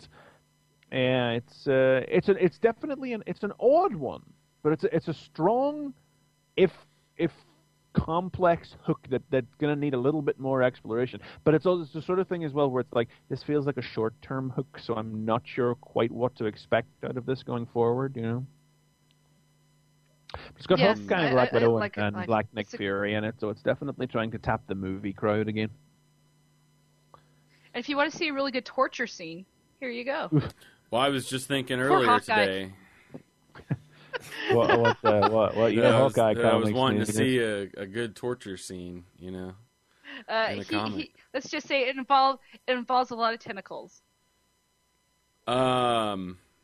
it's definitely an odd one, but it's a strong, if complex hook that's going to need a little bit more exploration. But it's also the sort of thing as well where it's like, this feels like a short-term hook, so I'm not sure quite what to expect out of this going forward, you know? It's got kind of Black Widow and Black Nick Fury in it, so it's definitely trying to tap the movie crowd again. And if you want to see a really good torture scene, here you go. Well, I was just thinking earlier today. What? Yeah, Hawkeye. I was wanting to see a good torture scene, you know. In a comic. Let's just say it involves a lot of tentacles. There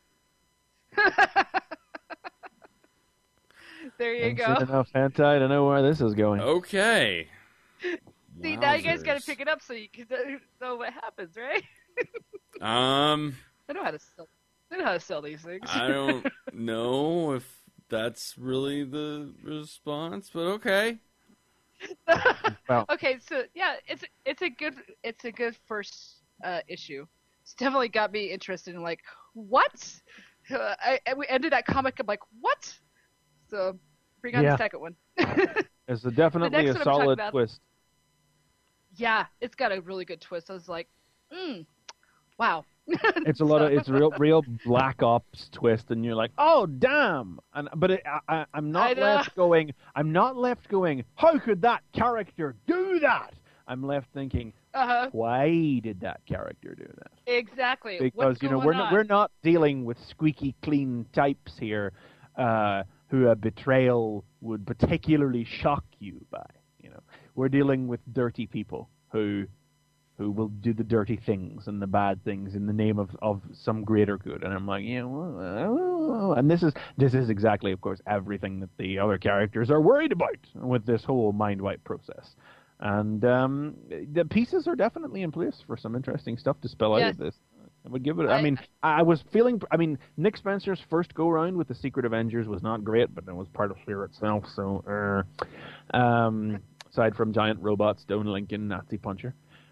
you go. Enough hentai to know where this is going. Okay. See, now you guys got to pick it up so you can know what happens, right? I know how to sell these things. I don't know if that's really the response, but okay. Okay, so yeah, it's a good first issue. It's definitely got me interested in like what. We ended that comic. I'm like, what? So bring on the second one. It's definitely a solid twist. Yeah, it's got a really good twist. I was like, wow. It's it's real Black Ops twist, and you're like, oh damn! But I'm not left going. How could that character do that? I'm left thinking, why did that character do that? Exactly. Because we're not dealing with squeaky clean types here, who a betrayal would particularly shock you by. You know, we're dealing with dirty people who will do the dirty things and the bad things in the name of some greater good. And I'm like, and this is exactly, of course, everything that the other characters are worried about with this whole mind wipe process. And the pieces are definitely in place for some interesting stuff to spell out of this. I would give it. I was feeling. Nick Spencer's first go round with the Secret Avengers was not great, but it was part of Fear itself. So, aside from giant robots, Stone Lincoln, Nazi Puncher.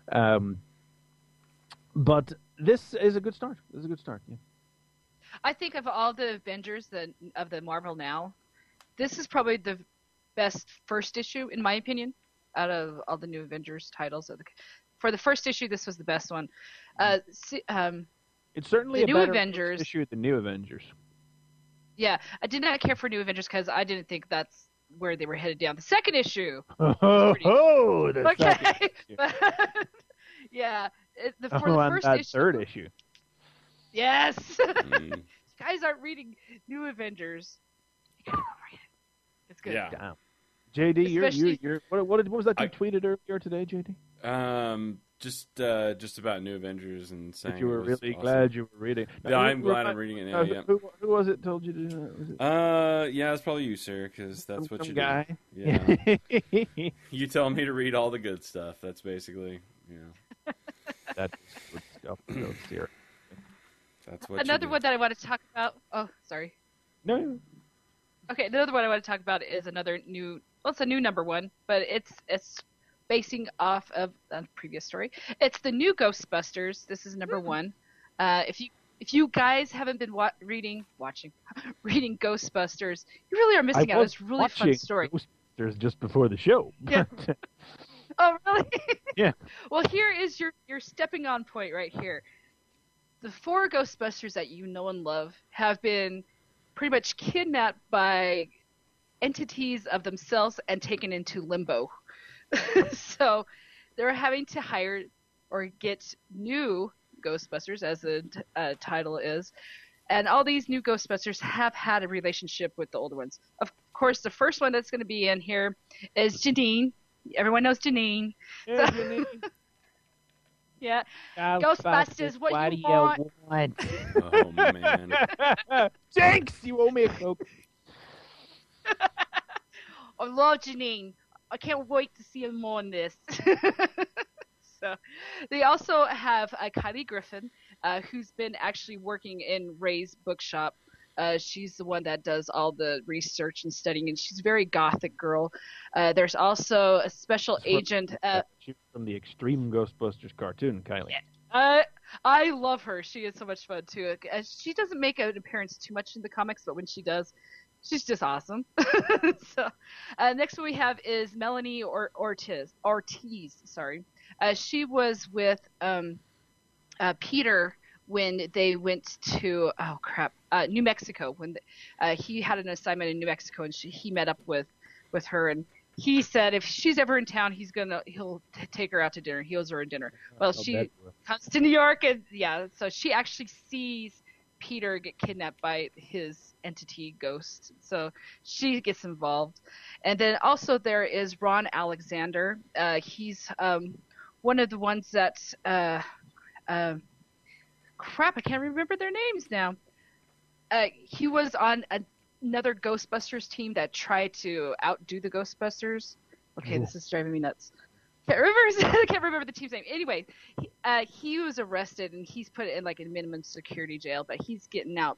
But this is a good start. Yeah. I think of all the Avengers of the Marvel now, this is probably the best first issue, in my opinion, out of all the new Avengers titles. For the first issue, this was the best one. It's certainly a better Avengers issue than New Avengers. Yeah, I did not care for New Avengers because I didn't think that's where they were headed down. The second issue. Second issue. Yeah. For the first that issue. Third issue. Yes. Guys aren't reading New Avengers. You gotta go read it. It's good. Yeah. JD, Especially- what was that you tweeted earlier today, JD? Just about New Avengers and saying That you were it was really awesome. glad you were reading. Yeah, I'm glad I'm reading it now. Yeah. Who was it told you to do that? Was it Yeah, it's probably you, sir, because that's what some you guy? do. Yeah. You tell me to read all the good stuff. That's basically, That's good stuff. So serious. That's what. Another one that I want to talk about. Oh, sorry. No. Okay, another one I want to talk about is another new. Well, it's a new number one, but it's basing off of a previous story. It's the new Ghostbusters. This is number one. If you guys haven't been reading Ghostbusters, you really are missing out. It's a really fun story. Ghostbusters just before the show. Yeah. Oh, really? Yeah. Well, here is your stepping on point right here. The 4 Ghostbusters that you know and love have been pretty much kidnapped by entities of themselves and taken into limbo. So they're having to hire or get new Ghostbusters, as the title is. And all these new Ghostbusters have had a relationship with the older ones. Of course, the first one that's going to be in here is Janine. Everyone knows Janine. Yeah, So- Janine. Yeah. Ghostbusters, what do you want? Oh man. Jinx, you owe me a Coke. I love Janine. I can't wait to see him more in this. So, they also have Kylie Griffin, who's been actually working in Ray's bookshop. She's the one that does all the research and studying, and she's a very gothic girl. There's also a special agent. She's from the Extreme Ghostbusters cartoon, Kylie. I love her. She is so much fun too. She doesn't make an appearance too much in the comics, but when she does, she's just awesome. So, next one we have is Melanie Ortiz. Sorry, she was with Peter when they went to New Mexico. When he had an assignment in New Mexico, and he met up with her, and he said if she's ever in town, he'll take her out to dinner. He owes her a dinner. Well, she comes to New York, and so she actually sees Peter get kidnapped by his entity ghost. So she gets involved. And then also there is Ron Alexander. He's one of the ones that crap, I can't remember their names now. He was on another Ghostbusters team that tried to outdo the Ghostbusters. Okay, This is driving me nuts. Can't remember the team's name. Anyway, he was arrested and he's put in like a minimum security jail, but he's getting out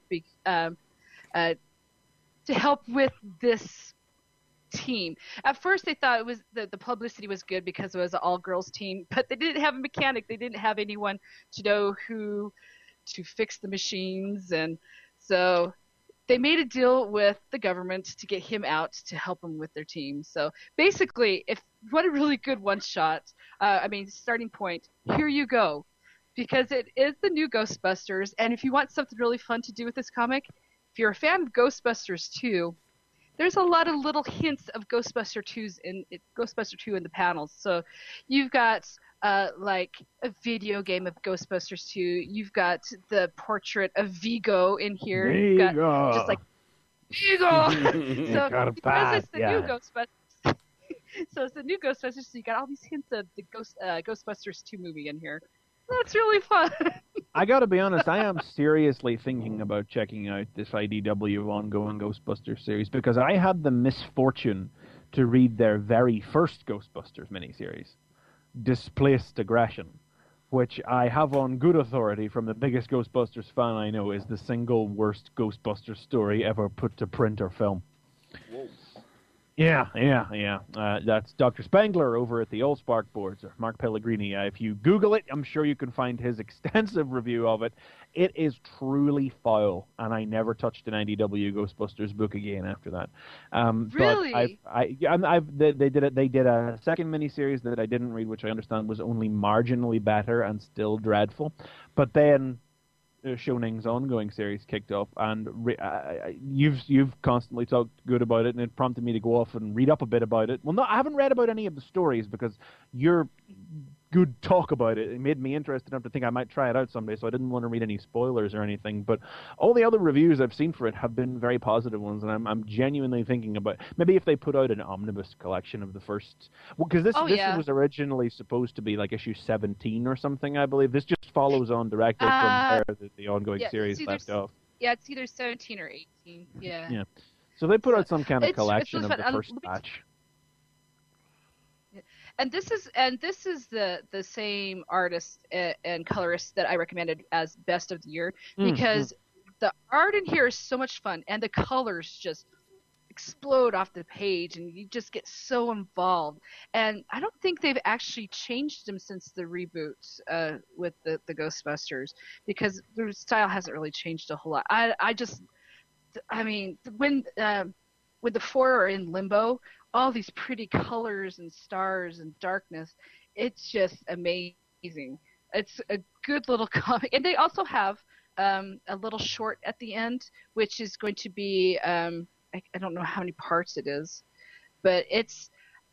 to help with this team. At first, they thought it was the publicity was good because it was an all-girls team, but they didn't have a mechanic. They didn't have anyone to know who to fix the machines, and so they made a deal with the government to get him out to help them with their team. So basically, what a really good one-shot. Starting point. Here you go, because it is the new Ghostbusters, and if you want something really fun to do with this comic, if you're a fan of Ghostbusters 2, there's a lot of little hints of Ghostbuster 2 in the panels. So you've got like a video game of Ghostbusters 2. You've got the portrait of Vigo in here. You've got just like Vigo. So because it's the new Ghostbusters. So it's the new Ghostbusters. So you got all these hints of the Ghostbusters 2 movie in here. That's really fun. I gotta be honest, I am seriously thinking about checking out this IDW ongoing Ghostbusters series because I had the misfortune to read their very first Ghostbusters miniseries, Displaced Aggression, which I have on good authority from the biggest Ghostbusters fan I know is the single worst Ghostbusters story ever put to print or film. Whoa. Yeah. That's Dr. Spangler over at the Allspark boards, or Mark Pellegrini. If you Google it, I'm sure you can find his extensive review of it. It is truly foul, and I never touched an IDW Ghostbusters book again after that. Really? But they did a second miniseries that I didn't read, which I understand was only marginally better and still dreadful. But then Shoning's ongoing series kicked off, and you've constantly talked good about it, and it prompted me to go off and read up a bit about it. Well, no, I haven't read about any of the stories because you're good talk about it. It made me interested enough to think I might try it out someday, so I didn't want to read any spoilers or anything. But all the other reviews I've seen for it have been very positive ones, and I'm genuinely thinking about maybe if they put out an omnibus collection of the first... Because this was originally supposed to be like issue 17 or something, I believe. This just follows on directly from where the ongoing series left off. Yeah, it's either 17 or 18. Yeah. Yeah. So they put out some kind of collection of the first batch. And this is the same artist and colorist that I recommended as best of the year, because the art in here is so much fun and the colors just explode off the page and you just get so involved. And I don't think they've actually changed them since the reboot with the Ghostbusters, because their style hasn't really changed a whole lot. I mean, when the four are in limbo, all these pretty colors and stars and darkness, it's just amazing. It's a good little comic. And they also have a little short at the end, which is going to be, I don't know how many parts it is, but it's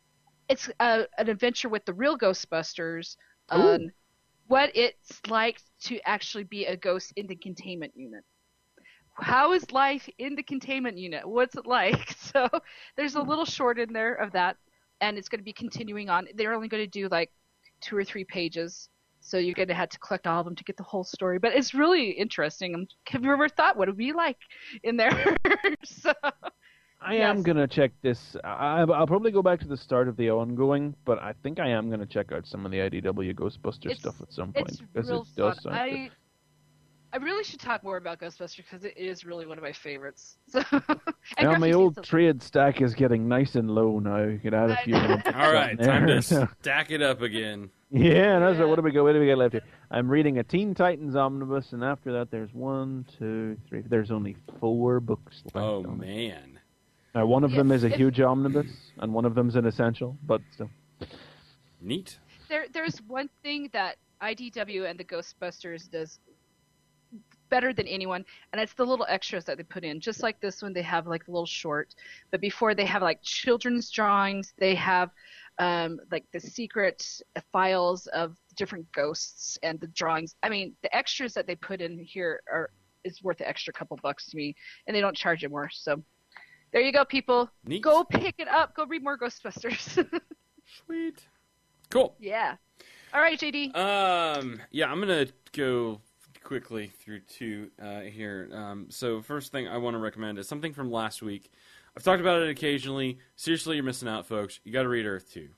an adventure with the real Ghostbusters on what it's like to actually be a ghost in the containment unit. How is life in the containment unit? What's it like? So there's a little short in there of that, and it's going to be continuing on. They're only going to do like 2 or 3 pages, so you're going to have to collect all of them to get the whole story. But it's really interesting. Have you ever thought what it would be like in there? So, I am going to check this. I'll probably go back to the start of the ongoing, but I think I am going to check out some of the IDW Ghostbuster stuff at some point. It's real fun. I really should talk more about Ghostbusters because it is really one of my favorites. So, now my old trade stack is getting nice and low now. You can add a few more. All right, time to stack it up again. Yeah, that's right. What do we get left here? I'm reading a Teen Titans omnibus, and after that there's 1, 2, 3. There's only 4 books left. Oh, man. Now, one of them is a huge omnibus, and one of them's an essential, but still. Neat. There's one thing that IDW and the Ghostbusters does better than anyone, and it's the little extras that they put in. Just like this one, they have like a little short, but before they have like children's drawings, they have like the secret files of different ghosts and the drawings. I mean, the extras that they put in here is worth the extra couple bucks to me, and they don't charge you more. So there you go, people. Neat. Go pick it up. Go read more Ghostbusters. Sweet. Cool. Yeah. All right, JD. Yeah, I'm gonna go quickly through 2 here. So first thing I want to recommend is something from last week. I've talked about it occasionally. Seriously, you're missing out, folks. You got to read Earth 2.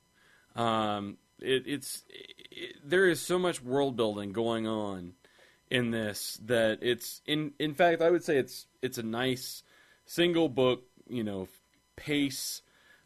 There is so much world building going on in this that it's in fact I would say it's a nice single book, pace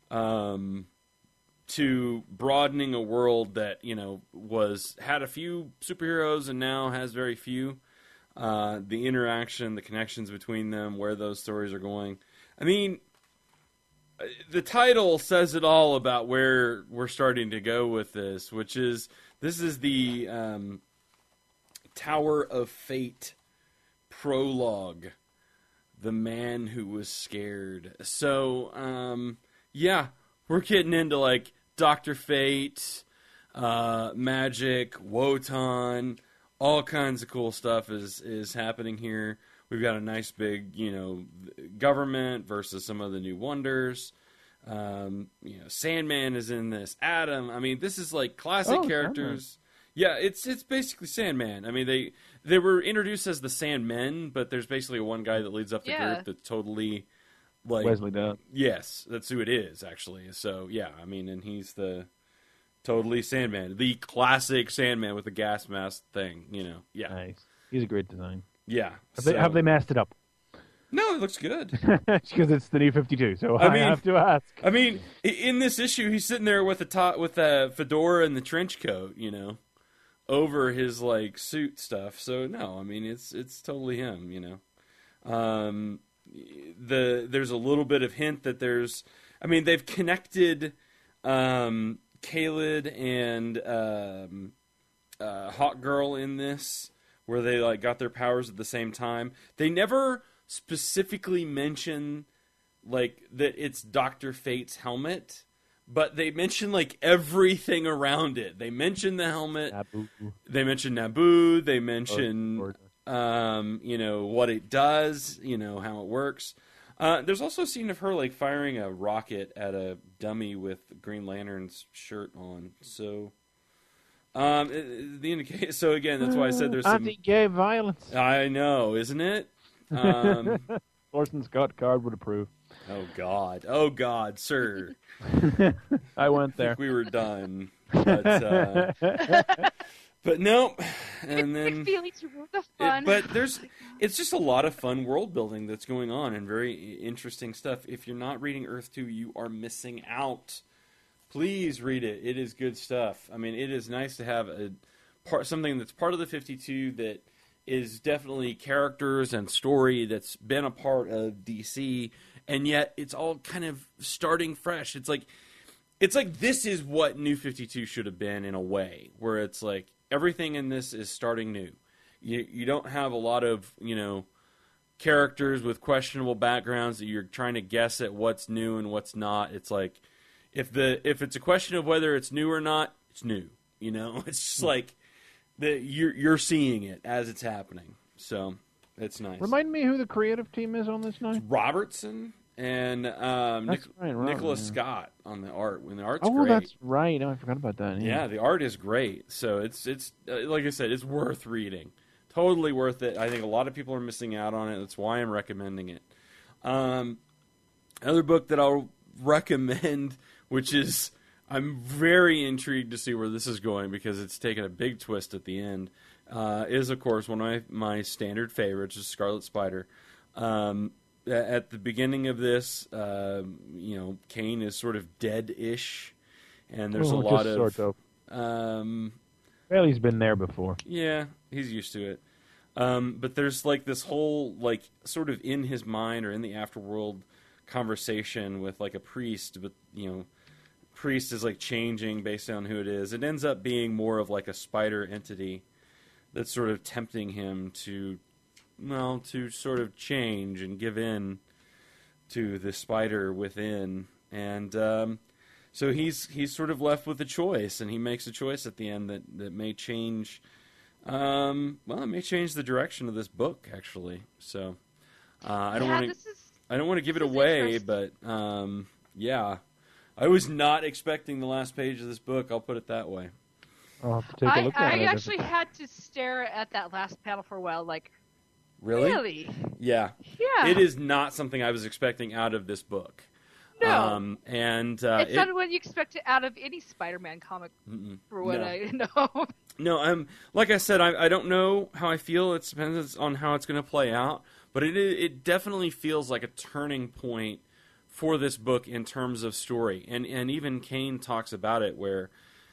to broadening a world that had a few superheroes and now has very few. The interaction, the connections between them, where those stories are going. I mean, the title says it all about where we're starting to go with this, which is the Tower of Fate prologue, The Man Who Was Scared. So, yeah, we're getting into like Dr. Fate, magic, Wotan, all kinds of cool stuff is happening here. We've got a nice big, government versus some of the new wonders. Sandman is in this. Adam. I mean, this is like classic characters. Sandman. Yeah, it's basically Sandman. I mean, they were introduced as the Sandmen, but there's basically one guy that leads up the group that's totally like Wesley Dunn. Yes, that's who it is actually. So yeah, I mean, and he's the totally Sandman, the classic Sandman with the gas mask thing. Yeah, nice. He's a great design. Yeah. Have they messed it up? No, it looks good. Because it's the new 52, so I have to ask. I mean, in this issue, he's sitting there with a fedora and the trench coat, over his like suit stuff. So no, I mean it's totally him, There's a little bit of hint that they've connected Khalid and Hawk Girl in this, where they like got their powers at the same time. They never specifically mention like that it's Dr. Fate's helmet, but they mention like everything around it. They mention the helmet. Naboo. They mention Naboo. They mention, what it does. How it works. There's also a scene of her like firing a rocket at a dummy with Green Lantern's shirt on. So, So again, that's why I said there's some anti-gay violence. I know, isn't it? Orson Scott Card would approve. Oh God, sir. I went there. I think we were done, but no. And then feelings remove the fun. It's just a lot of fun world building that's going on and very interesting stuff. If you're not reading Earth 2, you are missing out. Please read it. It is good stuff. I mean, it is nice to have something that's part of the 52 that is definitely characters and story that's been a part of DC, and yet it's all kind of starting fresh. It's like this is what New 52 should have been in a way, where it's like everything in this is starting new. You don't have a lot of, characters with questionable backgrounds that you're trying to guess at what's new and what's not. It's like if it's a question of whether it's new or not, it's new. It's just like you're seeing it as it's happening. So it's nice. Remind me who the creative team is on this now. It's Robertson and Nicholas Scott on the art. When the art's great. Oh, that's right. Oh, I forgot about that. Yeah, the art is great. So it's like I said, it's worth reading. Totally worth it. I think a lot of people are missing out on it. That's why I'm recommending it. Another book that I'll recommend, which is I'm very intrigued to see where this is going because it's taken a big twist at the end, is, of course, one of my standard favorites, is Scarlet Spider. At the beginning of this, Kane is sort of dead-ish, and there's a lot of... Sort of. Well, he's been there before. Yeah, he's used to it. But there's like this whole, like, sort of in his mind or in the afterworld conversation with, like, a priest, but, priest is like changing based on who it is. It ends up being more of like a spider entity that's sort of tempting him to sort of change and give in to the spider within. And so he's sort of left with a choice, and he makes a choice at the end that may change. It may change the direction of this book, actually. So I don't want to give it away, but yeah. I was not expecting the last page of this book. I'll put it that way. I'll have to take a look at it. I actually had to stare at that last panel for a while, like, really? Yeah. Yeah. It is not something I was expecting out of this book. No. It's not what you expect out of any Spider-Man comic, for what I know. No, like I said, I don't know how I feel. It depends on how it's going to play out. But it definitely feels like a turning point for this book in terms of story, and even Kane talks about it, where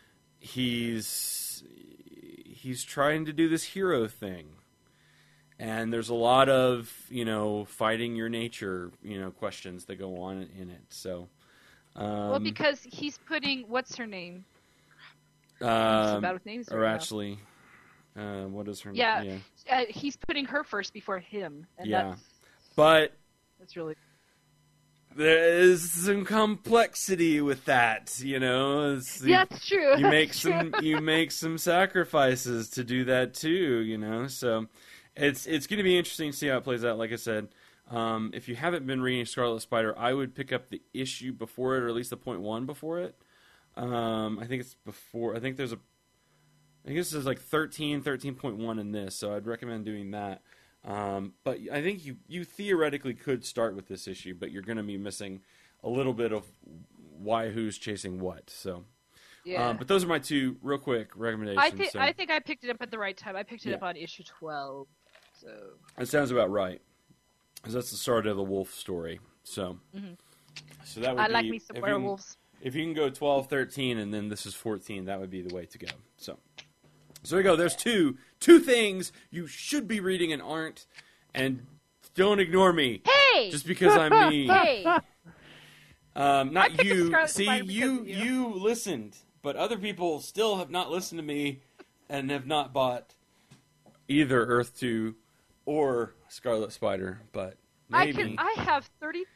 he's trying to do this hero thing, and there's a lot of fighting your nature questions that go on in it. So, well, because he's putting what's her name? About with names or actually, what is her name? Yeah, he's putting her first before him, and that's really. There is some complexity with that, Yeah, it's true. You make some sacrifices to do that too, So it's going to be interesting to see how it plays out. Like I said, if you haven't been reading Scarlet Spider, I would pick up the issue before it, or at least the .1 before it. I think it's before. I think there's like 13.1 in this, so I'd recommend doing that. But I think you theoretically could start with this issue, but you're going to be missing a little bit of why who's chasing what. So, yeah. But those are my two real quick recommendations. I think I picked it up at the right time. I picked it up on issue 12. So that sounds about right, because that's the start of the wolf story. So, so that would I like me some werewolves. If you can go 12, 13, and then this is 14, that would be the way to go. So there you go. There's two things you should be reading and aren't, and don't ignore me. Hey! Just because I'm me. Hey! Not you. See, you listened, but other people still have not listened to me and have not bought either Earth 2 or Scarlet Spider, but maybe. I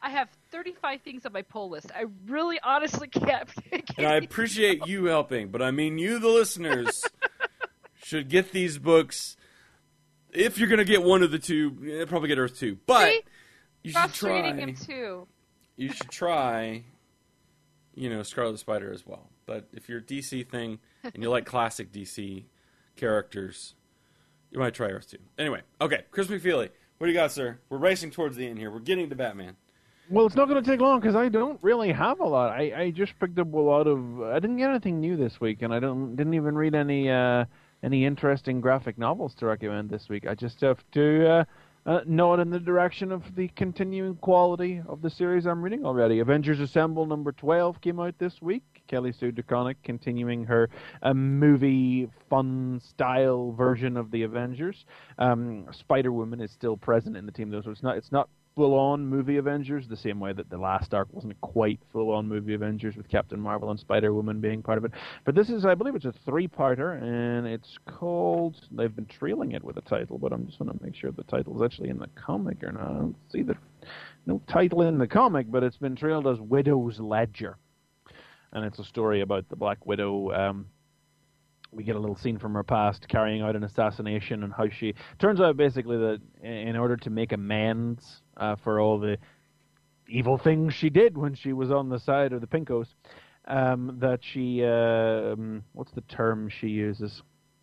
I have 35 things on my pull list. I really, honestly can't. And I appreciate you helping, but I mean, you, the listeners, should get these books. If you're going to get one of the two, probably get Earth 2. But See? you should try. Reading him too. You should try, Scarlet the Spider as well. But if you're a DC thing and you like classic DC characters, you might try Earth 2. Anyway, okay, Chris McFeely, what do you got, sir? We're racing towards the end here. We're getting to Batman. Well, it's not going to take long because I don't really have a lot. I just picked up a lot of. I didn't get anything new this week, and I didn't even read any interesting graphic novels to recommend this week. I just have to nod in the direction of the continuing quality of the series I'm reading already. Avengers Assemble number 12 came out this week. Kelly Sue DeConnick continuing her movie fun style version of the Avengers. Spider-Woman is still present in the team though, so it's not full-on movie Avengers, the same way that the last arc wasn't quite full-on movie Avengers with Captain Marvel and Spider-Woman being part of it. But this is, I believe it's a 3-parter, and it's called, they've been trailing it with a title, but I'm just going to make sure the title is actually in the comic or not. I don't see no title in the comic, but it's been trailed as Widow's Ledger. And it's a story about the Black Widow. We get a little scene from her past carrying out an assassination and how she... Turns out basically that in order to make amends for all the evil things she did when she was on the side of the Pinkos, that she... what's the term she uses?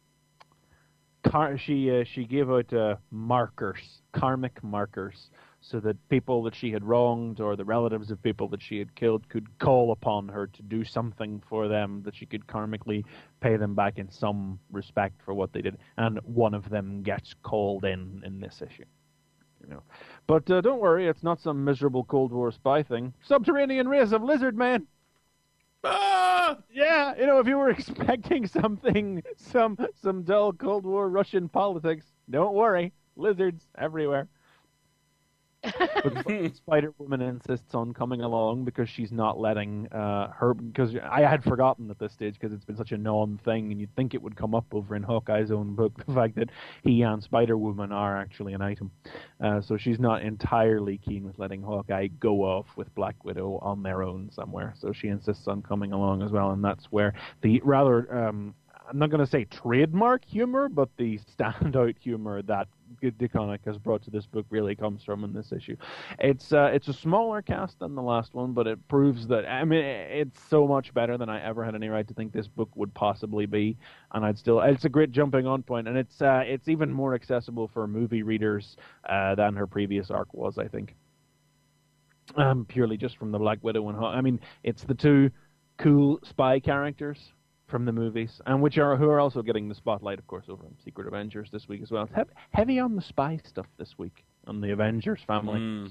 She gave out markers, karmic markers, so that people that she had wronged or the relatives of people that she had killed could call upon her to do something for them, that she could karmically pay them back in some respect for what they did. And one of them gets called in this issue. But don't worry, it's not some miserable Cold War spy thing. Subterranean race of lizard men! Ah! Yeah, if you were expecting something, some dull Cold War Russian politics, don't worry, lizards everywhere. But Spider-Woman insists on coming along because she's not letting her... Because I had forgotten at this stage because it's been such a known thing, and you'd think it would come up over in Hawkeye's own book, the fact that he and Spider-Woman are actually an item. So she's not entirely keen with letting Hawkeye go off with Black Widow on their own somewhere. So she insists on coming along as well, and that's where the rather... I'm not going to say trademark humor, but the standout humor that DeConnick has brought to this book really comes from in this issue. It's a smaller cast than the last one, but it proves that, it's so much better than I ever had any right to think this book would possibly be, and it's a great jumping on point, and it's even more accessible for movie readers than her previous arc was, I think. Purely just from the Black Widow and it's the two cool spy characters from the movies, and who are also getting the spotlight, of course, over in Secret Avengers this week as well. It's heavy on the spy stuff this week, on the Avengers family.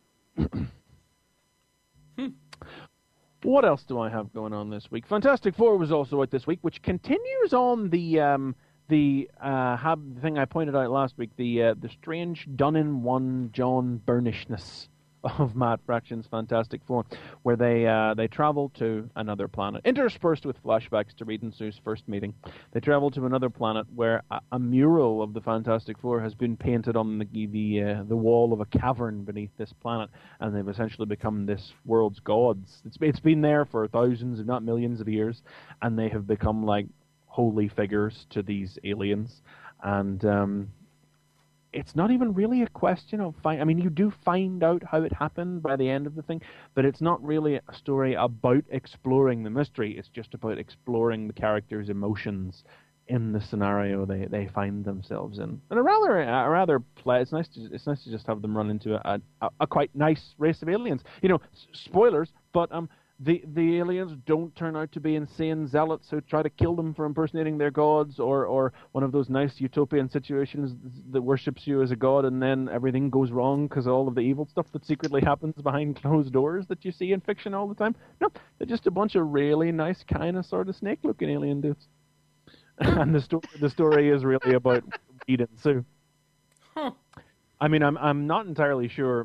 What else do I have going on this week? Fantastic Four was also out this week, which continues on the thing I pointed out last week, the strange done-in-one John Burnishness of Matt Fraction's Fantastic Four, where they travel to another planet, interspersed with flashbacks to Reed and Sue's first meeting. They travel to another planet where a mural of the Fantastic Four has been painted on the wall of a cavern beneath this planet, and they've essentially become this world's gods. It's been there for thousands, if not millions of years, and they have become like holy figures to these aliens, and it's not even really a question of you do find out how it happened by the end of the thing, but it's not really a story about exploring the mystery. It's just about exploring the characters' emotions in the scenario they find themselves in. And it's nice to just have them run into a quite nice race of aliens. Spoilers, but the aliens don't turn out to be insane zealots who try to kill them for impersonating their gods, or one of those nice utopian situations that worships you as a god and then everything goes wrong because all of the evil stuff that secretly happens behind closed doors that you see in fiction all the time. No, they're just a bunch of really nice, kind of sort of snake-looking alien dudes. And the story is really about Reed and Sue. Huh. I'm not entirely sure.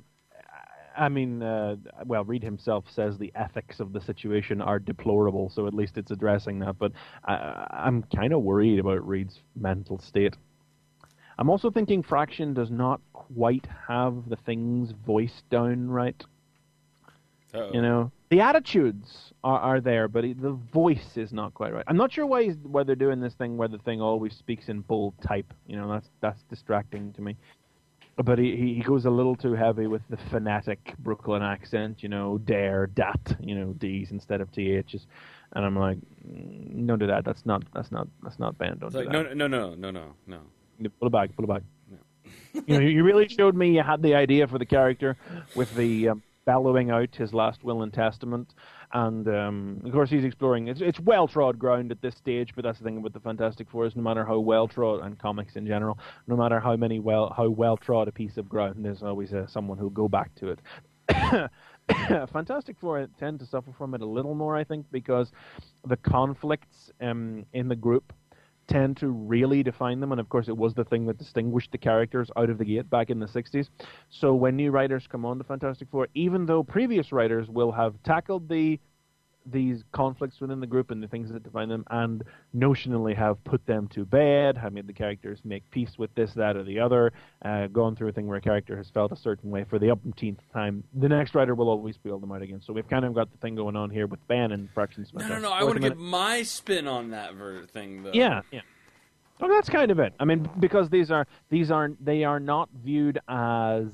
Reed himself says the ethics of the situation are deplorable, so at least it's addressing that, but I'm kind of worried about Reed's mental state. I'm also thinking Fraction does not quite have the things voiced down right. Uh-oh. You know, the attitudes are there, but the voice is not quite right. I'm not sure why they're doing this thing where the thing always speaks in bold type. You know, that's distracting to me. But he goes a little too heavy with the phonetic Brooklyn accent. You know, dare, dat. You know, D's instead of THs. And I'm like, don't do that. That's not Ben. Don't do that. No. Pull it back. No. You know, you really showed me you had the idea for the character with the bellowing out his last will and testament, and of course he's exploring. It's well trod ground at this stage, but that's the thing about the Fantastic Four is no matter how well trod, and comics in general, no matter how well trod a piece of ground, there's always someone who'll go back to it. Fantastic Four tend to suffer from it a little more, I think, because the conflicts in the group tend to really define them, and of course it was the thing that distinguished the characters out of the gate back in the 60s. So when new writers come on to Fantastic Four, even though previous writers will have tackled these conflicts within the group and the things that define them, and notionally have put them to bed, have made the characters make peace with this, that, or the other, gone through a thing where a character has felt a certain way for the umpteenth time, the next writer will always bail them out again. So we've kind of got the thing going on here with Ben and Fractions. No. I want to get my spin on that thing, though. Yeah. Well, that's kind of it. I mean, because they are not viewed as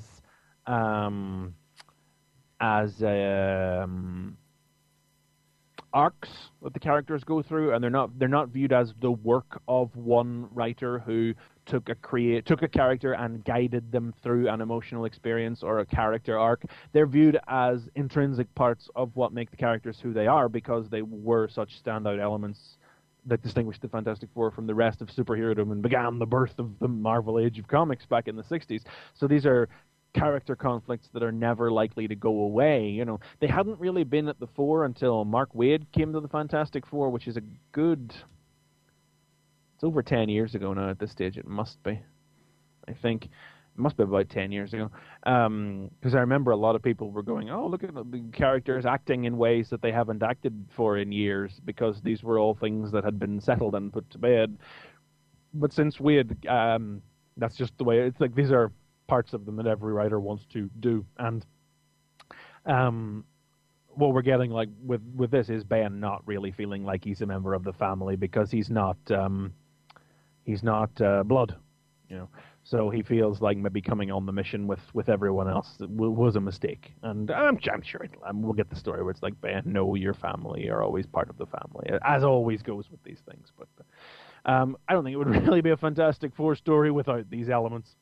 arcs that the characters go through, and they're not viewed as the work of one writer who took a character and guided them through an emotional experience or a character arc. They're viewed as intrinsic parts of what make the characters who they are, because they were such standout elements that distinguished the Fantastic Four from the rest of superherodom and began the birth of the Marvel Age of Comics back in the 60s. So these are character conflicts that are never likely to go away. You know, they hadn't really been at the fore until Mark Waid came to the Fantastic Four, which is it's over 10 years ago now at this stage. It must be. I think it must be about 10 years ago. Because I remember a lot of people were going, oh, look at the characters acting in ways that they haven't acted for in years, because these were all things that had been settled and put to bed. But since Waid, that's just the way. It's like these are parts of them that every writer wants to do, and what we're getting like with this is Ben not really feeling like he's a member of the family, because he's not blood, you know. So he feels like maybe coming on the mission with everyone else was a mistake, and I'm sure we'll get the story where it's like, Ben, no, your family are always part of the family, as always goes with these things. But I don't think it would really be a Fantastic Four story without these elements.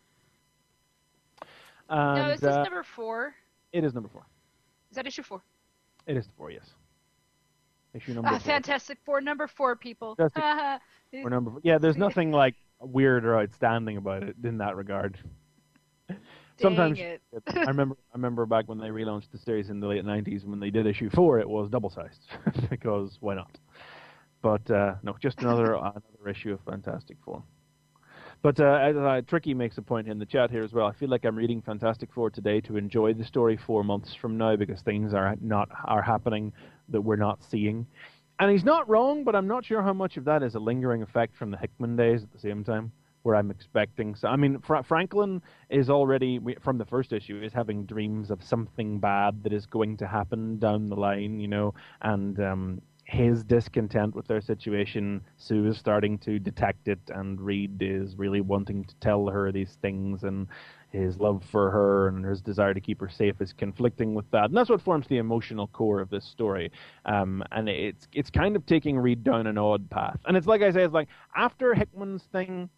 And, no, is this number 4? It is number 4. Is that issue 4? It is 4, yes. Issue number 4. Fantastic Four, number 4, people. Or number 4. Yeah, there's nothing like weird or outstanding about it in that regard. Sometimes I remember back when they relaunched the series in the late 90s, when they did issue 4, it was double-sized because why not? But no, just another issue of Fantastic Four. But Tricky makes a point in the chat here as well. I feel like I'm reading Fantastic Four today to enjoy the story 4 months from now, because things are happening that we're not seeing. And he's not wrong, but I'm not sure how much of that is a lingering effect from the Hickman days at the same time, where I'm expecting. So, I mean, Franklin is already, from the first issue, is having dreams of something bad that is going to happen down the line, you know, and his discontent with their situation, Sue is starting to detect it, and Reed is really wanting to tell her these things, and his love for her and his desire to keep her safe is conflicting with that. And that's what forms the emotional core of this story. And it's kind of taking Reed down an odd path. And it's like I say, it's like after Hickman's thing,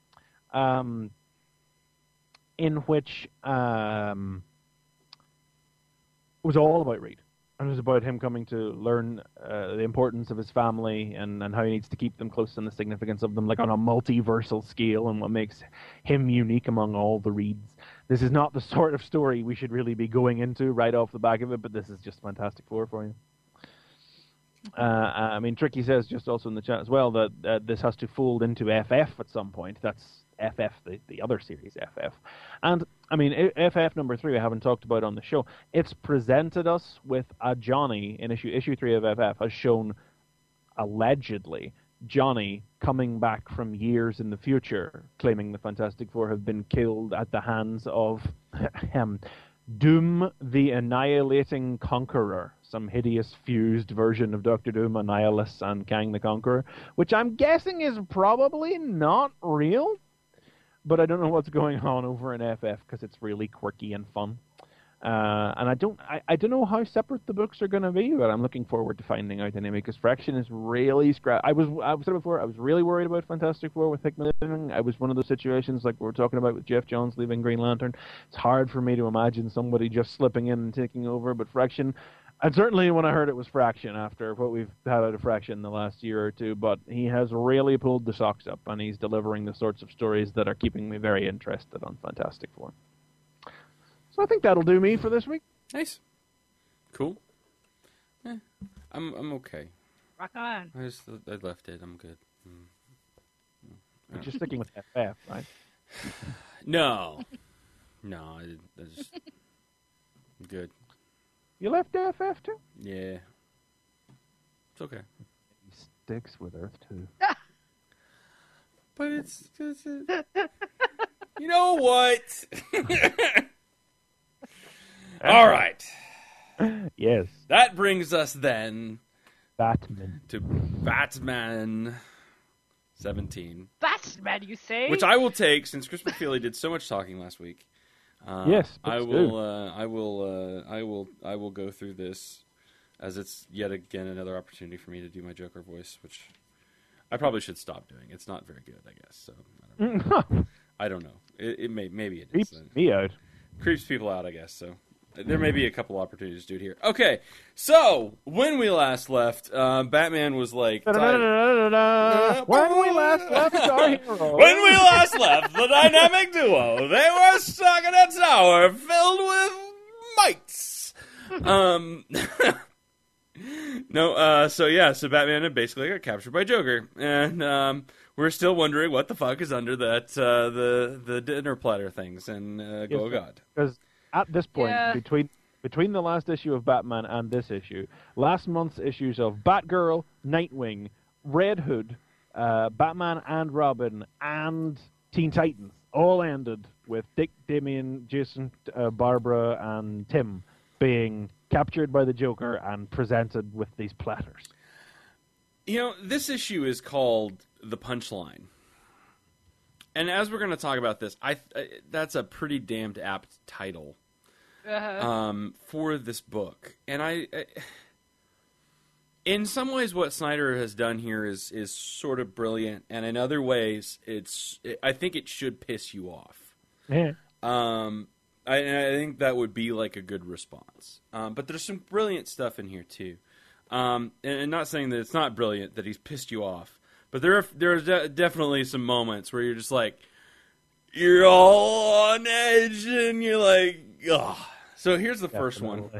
in which it was all about Reed. And it was about him coming to learn the importance of his family and how he needs to keep them close, and the significance of them, like on a multiversal scale, and what makes him unique among all the Reeds. This is not the sort of story we should really be going into right off the back of it, but this is just Fantastic Four for you. I mean, Tricky says just also in the chat as well that this has to fold into FF at some point. That's FF, the other series, FF. And, I mean, FF number 3 I haven't talked about on the show. It's presented us with a Johnny in issue 3 of FF has shown, allegedly, Johnny coming back from years in the future, claiming the Fantastic Four have been killed at the hands of Doom the Annihilating Conqueror, some hideous fused version of Doctor Doom, Annihilus, and Kang the Conqueror, which I'm guessing is probably not real, but I don't know what's going on over in FF because it's really quirky and fun. And I don't know how separate the books are going to be, but I'm looking forward to finding out anyway. Because Fraction is really I've said it before. I was really worried about Fantastic Four with Hickman leaving. I was one of those situations like we were talking about with Jeff Johns leaving Green Lantern. It's hard for me to imagine somebody just slipping in and taking over. But Fraction, and certainly when I heard it was Fraction after what we've had out of Fraction in the last year or two, but he has really pulled the socks up, and he's delivering the sorts of stories that are keeping me very interested on Fantastic Four. So I think that'll do me for this week. Nice. Cool. I'm okay. Rock on. I left it. I'm good. You're just sticking with FF, right? No. I just... I'm good. You left FF too? Yeah. It's okay. He sticks with Earth too. But it's you know what? All right. Yes. That brings us then Batman. to Batman 17. Batman, you say? Which I will take since Chris McFeely did so much talking last week. Yes, I will go through this as it's yet again another opportunity for me to do my Joker voice, which I probably should stop doing. It's not very good, I guess. So I don't know. Maybe it is. Creeps me out. Creeps people out, I guess. So there may be a couple opportunities to do it here. Okay, so when we last left, Batman was like... When we last left our hero. When we last left the dynamic duo, they were stuck in a tower filled with mites. So Batman had basically got captured by Joker, and we're still wondering what the fuck is under that the dinner platter things, and oh god. Because at this point, between the last issue of Batman and this issue, last month's issues of Batgirl, Nightwing, Red Hood, Batman and Robin, and Teen Titans all ended with Dick, Damian, Jason, Barbara, and Tim being captured by the Joker and presented with these platters. You know, this issue is called The Punchline. And as we're going to talk about this, that's a pretty damned apt title for this book. And I in some ways, what Snyder has done here is sort of brilliant, and in other ways, I think it should piss you off. Yeah. I think that would be like a good response. But there's some brilliant stuff in here too. And not saying that it's not brilliant that he's pissed you off, but there are definitely some moments where you're just like, you're all on edge, and you're like, ugh. So here's the first one.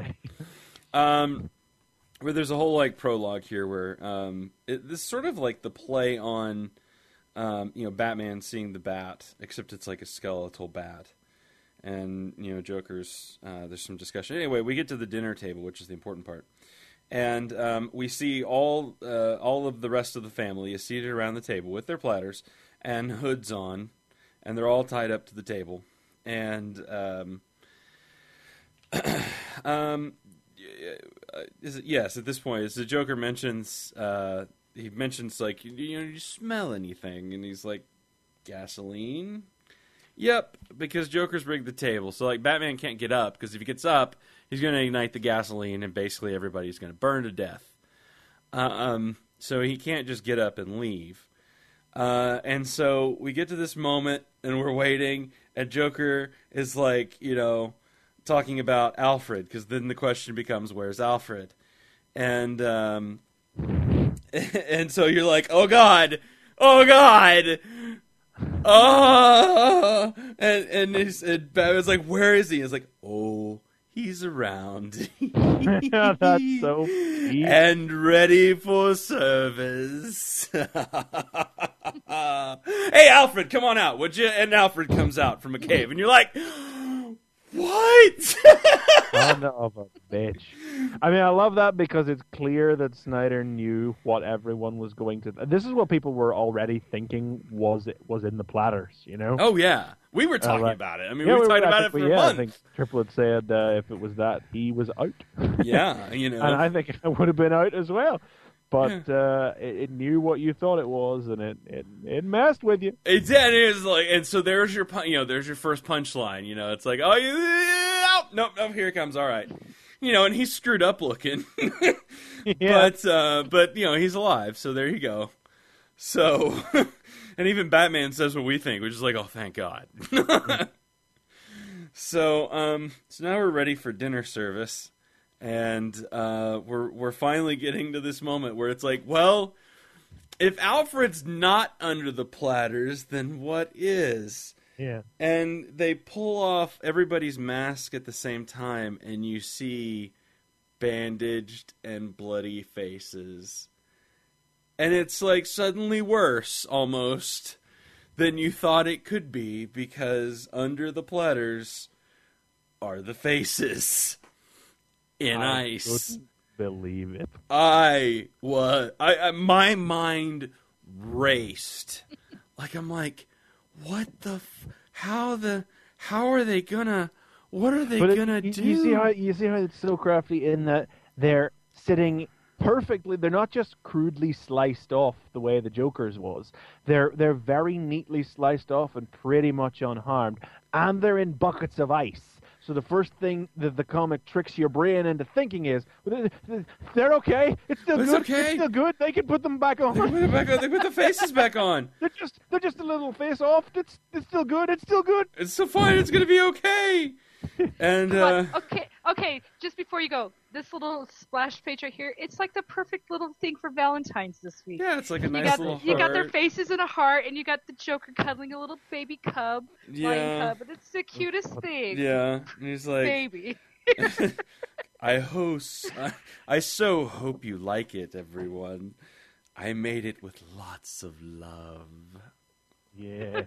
Where there's a whole like prologue here where this is sort of like the play on Batman seeing the bat, except it's like a skeletal bat. And, Joker's, there's some discussion. Anyway, we get to the dinner table, which is the important part. And we see all of the rest of the family is seated around the table with their platters and hoods on, and they're all tied up to the table. And yes, at this point, as the Joker mentions, he mentions, like, you smell anything? And he's like, gasoline? Yep, because Joker's rigged the table. So, like, Batman can't get up, because if he gets up, he's going to ignite the gasoline, and basically everybody's going to burn to death. So he can't just get up and leave. And so we get to this moment, and we're waiting, and Joker is, like, talking about Alfred, because then the question becomes, where's Alfred? And and so you're like, oh God! Oh, and Batman's like, where is he? It's like, oh, he's around. That's so sweet. And ready for service. Hey, Alfred, come on out, would you? And Alfred comes out from a cave, and you're like, what? Oh Son of a bitch. I mean, I love that because it's clear that Snyder knew what everyone was going to. This is what people were already thinking was in the platters, you know? Oh, yeah. We were talking about it. I mean, yeah, we talked about it for a month. I think Triplet said if it was that, he was out. Yeah, you know. And I think it would have been out as well. But it knew what you thought it was, and it messed with you. It did. It was like, and so there's your there's your first punchline. You know, it's like, oh, nope, here it comes. All right, you know, and he's screwed up looking, yeah. but you know, he's alive. So there you go. So, and even Batman says what we think, which is like, oh, thank God. So now we're ready for dinner service. And we're finally getting to this moment where it's like, well, if Alfred's not under the platters, then what is? Yeah. And they pull off everybody's mask at the same time, and you see bandaged and bloody faces. And it's like suddenly worse, almost, than you thought it could be, because under the platters are the faces. In ice. Believe it. My mind raced. Like, I'm like, what the, how are they gonna, what are they gonna do? You see how it's so crafty in that they're sitting perfectly, they're not just crudely sliced off the way the Joker's was. They're very neatly sliced off and pretty much unharmed. And they're in buckets of ice. So the first thing that the comic tricks your brain into thinking is, they're okay. It's still good. Okay. It's still good. They can put them back on. They put the faces back on. They're just a little face off. It's still good. It's still good. It's still fine. It's gonna be okay. And okay. Just before you go, this little splash page right here, it's like the perfect little thing for Valentine's this week. yeah, it's like a nice little heart. You got their faces in a heart, and you got the Joker cuddling a little baby cub, lion cub, and it's the cutest thing. Yeah, and he's like, baby. I so hope you like it, everyone. I made it with lots of love. Yeah.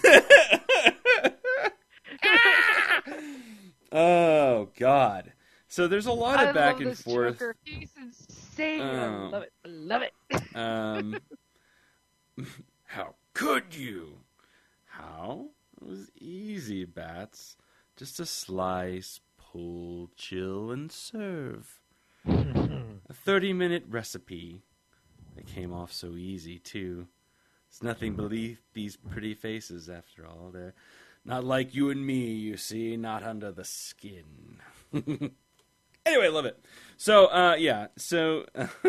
Oh God! So there's a lot of back and forth. Joker. He's insane. I love it. How could you? How? It was easy, Bats. Just a slice, pull, chill, and serve. A 30-minute recipe. It came off so easy too. It's nothing beneath these pretty faces, after all. They're not like you and me, you see, not under the skin. Anyway, love it. So, yeah, so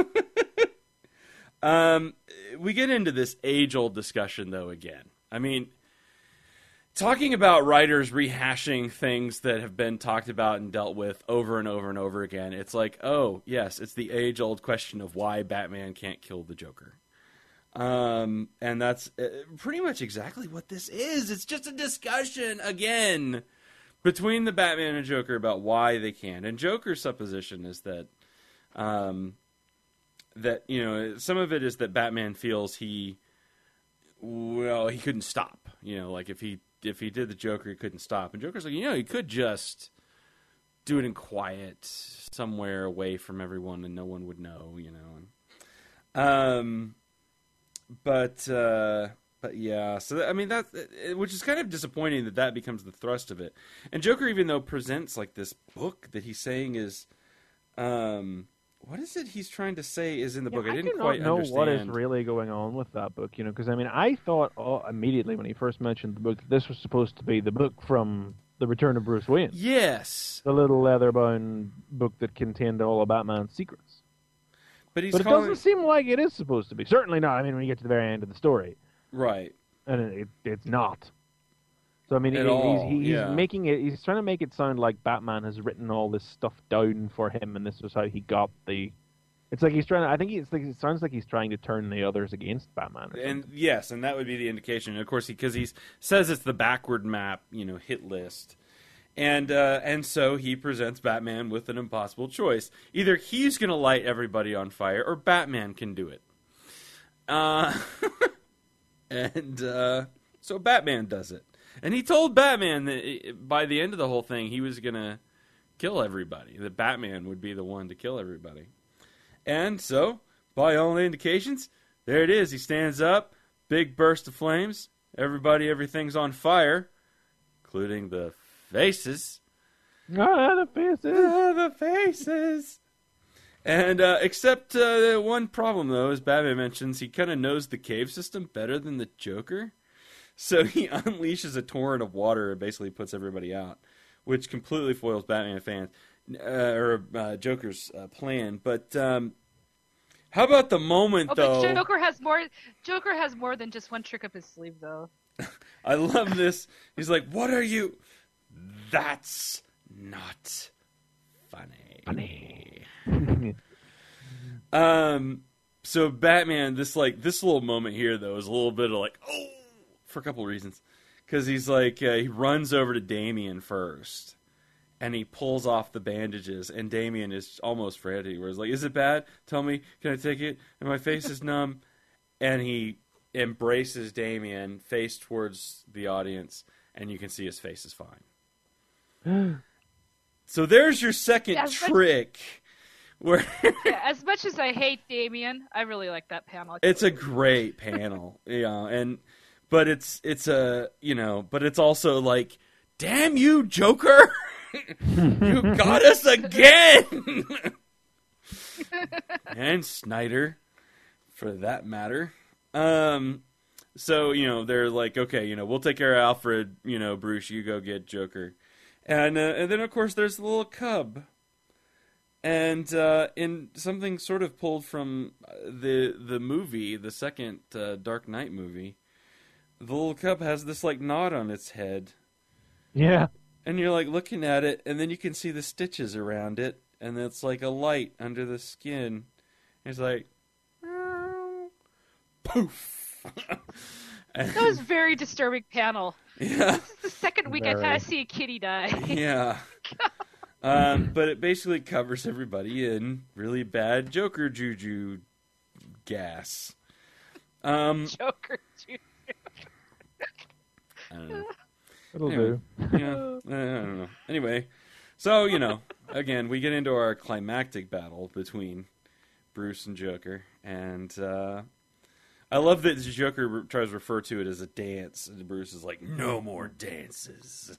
we get into this age-old discussion, though, again. I mean, talking about writers rehashing things that have been talked about and dealt with over and over and over again, it's like, oh, yes, it's the age-old question of why Batman can't kill the Joker. And that's pretty much exactly what this is. It's just a discussion, again, between the Batman and Joker about why they can't. And Joker's supposition is that, you know, some of it is that Batman feels he couldn't stop. You know, like if he did the Joker, he couldn't stop. And Joker's like, you know, he could just do it in quiet, somewhere away from everyone, and no one would know, you know. But yeah, so I mean that, which is kind of disappointing that becomes the thrust of it. And Joker, even though presents like this book that he's saying is, what is it he's trying to say is in the book? I didn't quite know understand what is really going on with that book. You know, because I mean, I thought immediately when he first mentioned the book that this was supposed to be the book from The Return of Bruce Wayne. Yes, the little leather-bound book that contained all of Batman's secrets. But it doesn't seem like it is supposed to be. Certainly not. I mean, when you get to the very end of the story. Right. And it's not. So, I mean, he's trying to make it sound like Batman has written all this stuff down for him, and this was how he got the... It's like he's trying to... I think it sounds like he's trying to turn the others against Batman. And yes, and that would be the indication. And of course, because he says it's the backward map, you know, hit list. And so he presents Batman with an impossible choice. Either he's going to light everybody on fire, or Batman can do it. So Batman does it. And he told Batman that by the end of the whole thing, he was going to kill everybody. That Batman would be the one to kill everybody. And so, by all indications, there it is. He stands up, big burst of flames. Everything's on fire, including the faces. The faces. The faces. And except one problem, though, as Batman mentions, he kind of knows the cave system better than the Joker. So he unleashes a torrent of water and basically puts everybody out, which completely foils Batman fans or Joker's plan. But how about the moment, though? But Joker has more than just one trick up his sleeve, though. I love this. He's like, "What are you? That's not funny." So Batman, this little moment here though is a little bit of like, oh, for a couple of reasons, because he's like he runs over to Damian first, and he pulls off the bandages, and Damian is almost frantic. Where he's like, "Is it bad? Tell me, can I take it?" And my face is numb, and he embraces Damian face towards the audience, and you can see his face is fine. So there's your second trick. Where as much as I hate Damian, I really like that panel. It's a great panel, but it's but it's also like, damn you, Joker, you got us again, and Snyder, for that matter. So they're like, okay, we'll take care of Alfred. Bruce, you go get Joker. And then, of course, there's the little cub. And in something sort of pulled from the movie, the second Dark Knight movie, the little cub has this, knot on its head. Yeah. And you're, looking at it, and then you can see the stitches around it, and it's like a light under the skin. It's like, poof. That was a very disturbing panel. Yeah. This is the second week I kind of see a kitty die. Yeah. But it basically covers everybody in really bad Joker juju gas. Joker juju. I don't know. It'll anyway, do. Yeah, I don't know. Anyway, so, again, we get into our climactic battle between Bruce and Joker, and I love that the Joker tries to refer to it as a dance, and Bruce is like, no more dances.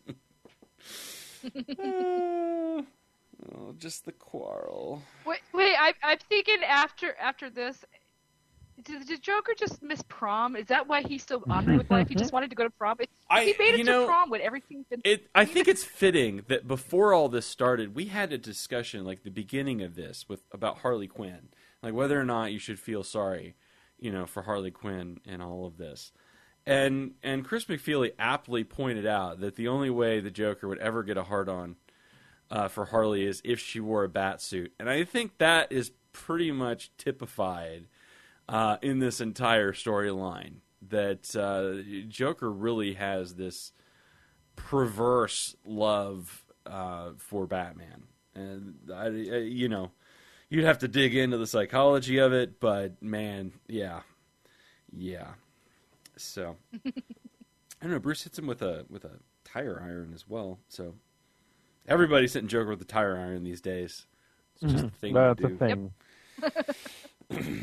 Just the quarrel. Wait, I'm thinking after this, did Joker just miss prom? Is that why he's so honored with life? He just wanted to go to prom? He made it to prom when everything's been... I think it's fitting that before all this started, we had a discussion, the beginning of this, about Harley Quinn. Whether or not you should feel sorry, for Harley Quinn and all of this. And Chris McFeely aptly pointed out that the only way the Joker would ever get a hard-on for Harley is if she wore a bat suit. And I think that is pretty much typified in this entire storyline, that Joker really has this perverse love for Batman. And, you'd have to dig into the psychology of it, but, man, yeah. So, I don't know, Bruce hits him with a tire iron as well, so everybody's hitting Joker with a tire iron these days. It's just a thing to do. That's a thing. Yep.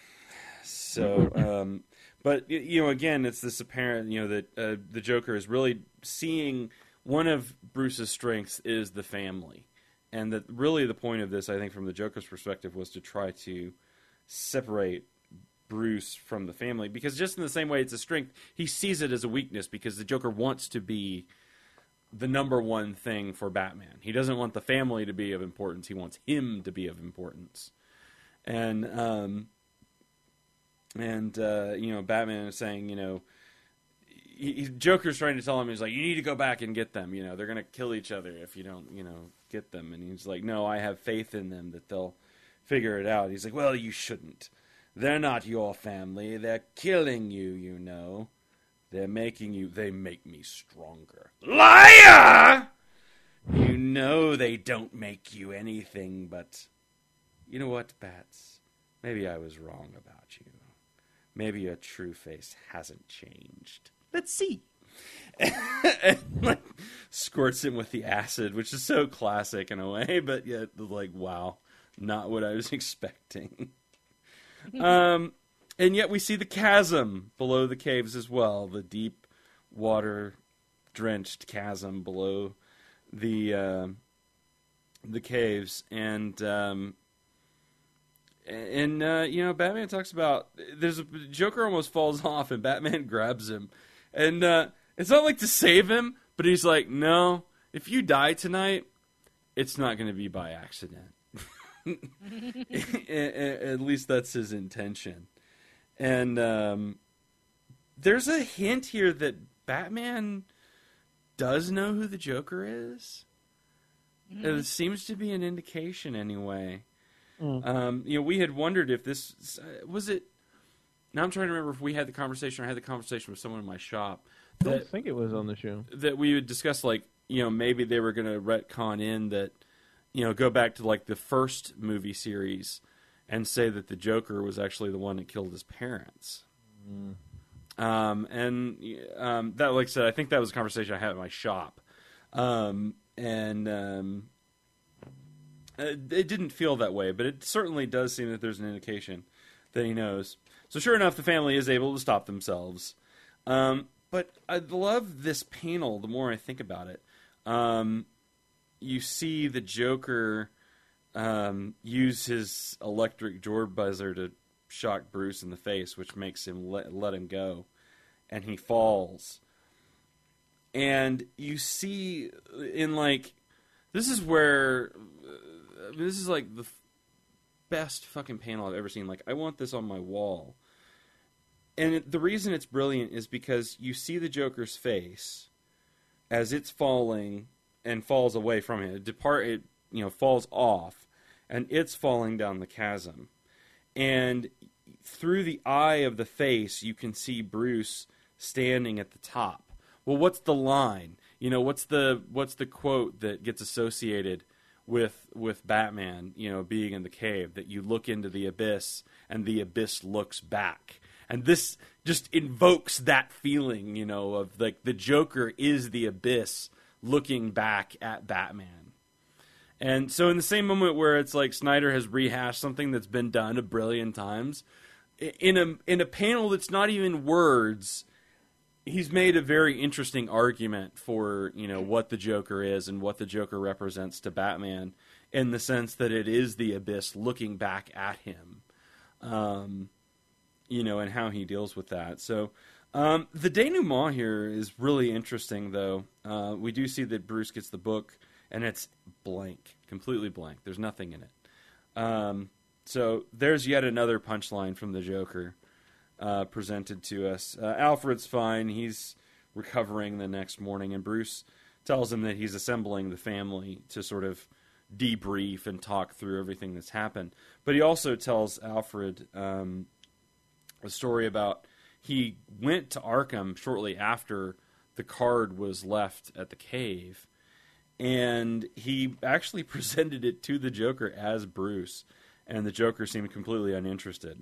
So, but, again, it's this apparent, that the Joker is really seeing one of Bruce's strengths is the family. And that really the point of this, I think, from the Joker's perspective, was to try to separate Bruce from the family. Because just in the same way it's a strength, he sees it as a weakness because the Joker wants to be the number one thing for Batman. He doesn't want the family to be of importance. He wants him to be of importance. And Batman is saying, Joker's trying to tell him, he's like, you need to go back and get them. They're going to kill each other if you don't, get them. And he's like, no, I have faith in them that they'll figure it out. He's like, well, you shouldn't. They're not your family. They're killing you, They're making you, they make me stronger. Liar! They don't make you anything, but you know what, Bats? Maybe I was wrong about you. Maybe your true face hasn't changed. Let's see. and like squirts him with the acid, which is so classic in a way, but yet like, wow, not what I was expecting. And yet we see the chasm below the caves as well, the deep water-drenched chasm below the caves, and Batman talks about Joker almost falls off, and Batman grabs him, and it's not like to save him, but he's like, no, if you die tonight, it's not going to be by accident. At least that's his intention. And there's a hint here that Batman does know who the Joker is. Mm-hmm. It seems to be an indication anyway. We had wondered if this was it. Now I'm trying to remember if we had the conversation or I had the conversation with someone in my shop. I don't think it was on the show. That we would discuss, like, maybe they were going to retcon in that, go back to like the first movie series and say that the Joker was actually the one that killed his parents. That, like I said, I think that was a conversation I had at my shop. It didn't feel that way, but it certainly does seem that there's an indication that he knows. So sure enough, the family is able to stop themselves. But I love this panel the more I think about it. You see the Joker use his electric door buzzer to shock Bruce in the face, which makes him let him go. And he falls. And you see this is where... this is like the best fucking panel I've ever seen. Like, I want this on my wall. And the reason it's brilliant is because you see the Joker's face as it's falling and falls away from him. It falls off, and it's falling down the chasm. And through the eye of the face, you can see Bruce standing at the top. Well, what's the line? What's the quote that gets associated with Batman, being in the cave, that you look into the abyss and the abyss looks back. And this just invokes that feeling, of like the Joker is the abyss looking back at Batman. And so in the same moment where it's like Snyder has rehashed something that's been done a brillion times, in a panel that's not even words, he's made a very interesting argument for, what the Joker is and what the Joker represents to Batman, in the sense that it is the abyss looking back at him. And how he deals with that. So the denouement here is really interesting, though. We do see that Bruce gets the book, and it's blank, completely blank. There's nothing in it. So there's yet another punchline from the Joker presented to us. Alfred's fine. He's recovering the next morning, and Bruce tells him that he's assembling the family to sort of debrief and talk through everything that's happened. But he also tells Alfred a story about he went to Arkham shortly after the card was left at the cave, and he actually presented it to the Joker as Bruce, and the Joker seemed completely uninterested.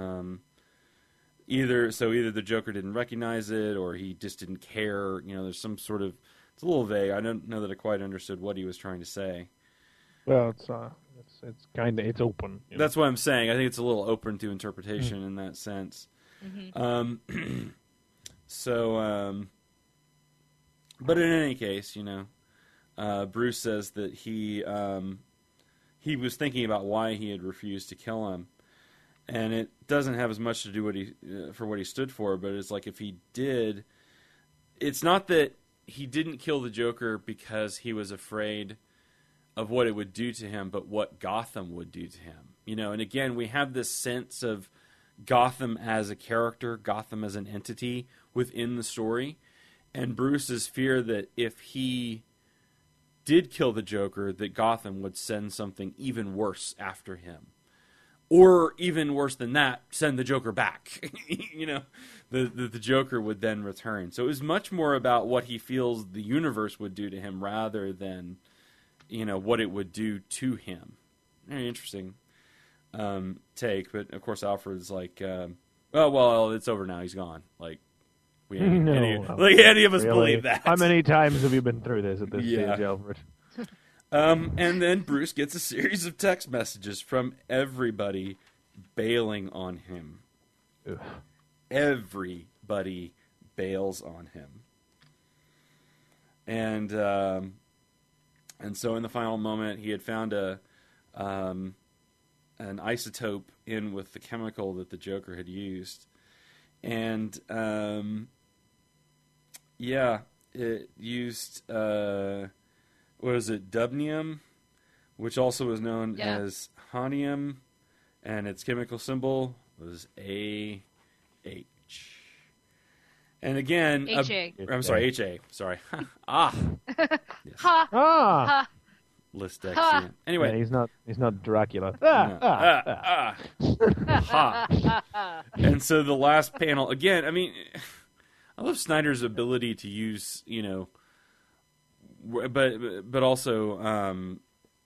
Either the Joker didn't recognize it, or he just didn't care. There's some sort of... It's a little vague. I don't know that I quite understood what he was trying to say. Well, it's open. That's what I'm saying. I think it's a little open to interpretation in that sense. Mm-hmm. But in any case, Bruce says that he was thinking about why he had refused to kill him, and it doesn't have as much to do for what he stood for. But it's like, if he did, it's not that he didn't kill the Joker because he was afraid of what it would do to him, but what Gotham would do to him. And again, we have this sense of Gotham as a character, Gotham as an entity within the story, and Bruce's fear that if he did kill the Joker, that Gotham would send something even worse after him. Or even worse than that, send the Joker back. The Joker would then return. So it was much more about what he feels the universe would do to him rather than what it would do to him. Very interesting take, but of course Alfred's like, well, it's over now. He's gone. Like, any of us really? believe that. How many times have you been through this at this Yeah. stage, Alfred? And then Bruce gets a series of text messages from everybody bailing on him. Ugh. Everybody bails on him. And so in the final moment, he had found an isotope in with the chemical that the Joker had used. And, it used, what is it, dubnium, which also was known as honium, and its chemical symbol was AH. And again, HA. I'm sorry, HA. Sorry. Yes. Ha! Ha! Dyslexia. Anyway, Yeah, he's not Dracula. Ha. And so the last panel again. I mean, I love Snyder's ability to use, but also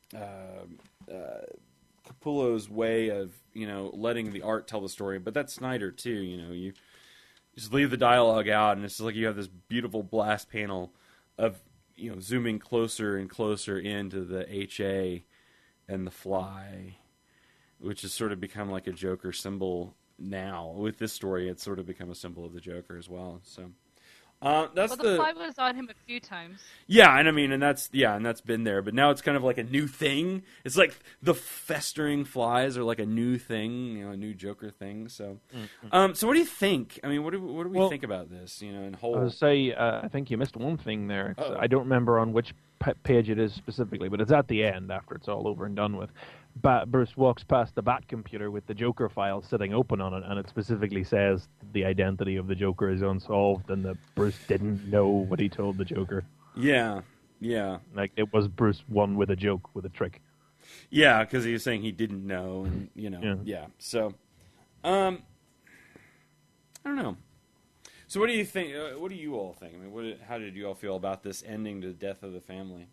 Capullo's way of letting the art tell the story. But that's Snyder too. You just leave the dialogue out, and it's just like you have this beautiful blast panel of zooming closer and closer into the HA and the fly, which has sort of become like a Joker symbol now. With this story, it's sort of become a symbol of the Joker as well. So that's the fly was on him a few times. Yeah, and that's been there, but now it's kind of like a new thing. It's like the festering flies are like a new thing, a new Joker thing. So, so what do you think? I mean, what do we think about this? In whole. I would say I think you missed one thing there. I don't remember on which page it is specifically, but it's at the end after it's all over and done with. Bruce walks past the Bat computer with the Joker file sitting open on it, and it specifically says the identity of the Joker is unsolved, and that Bruce didn't know what he told the Joker. Yeah. Like, it was Bruce won with a joke, with a trick. Yeah, because he was saying he didn't know, and yeah. So, I don't know. So, what do you think? What do you all think? I mean, how did you all feel about this ending to the death of the family?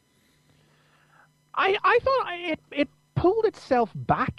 I thought it pulled itself back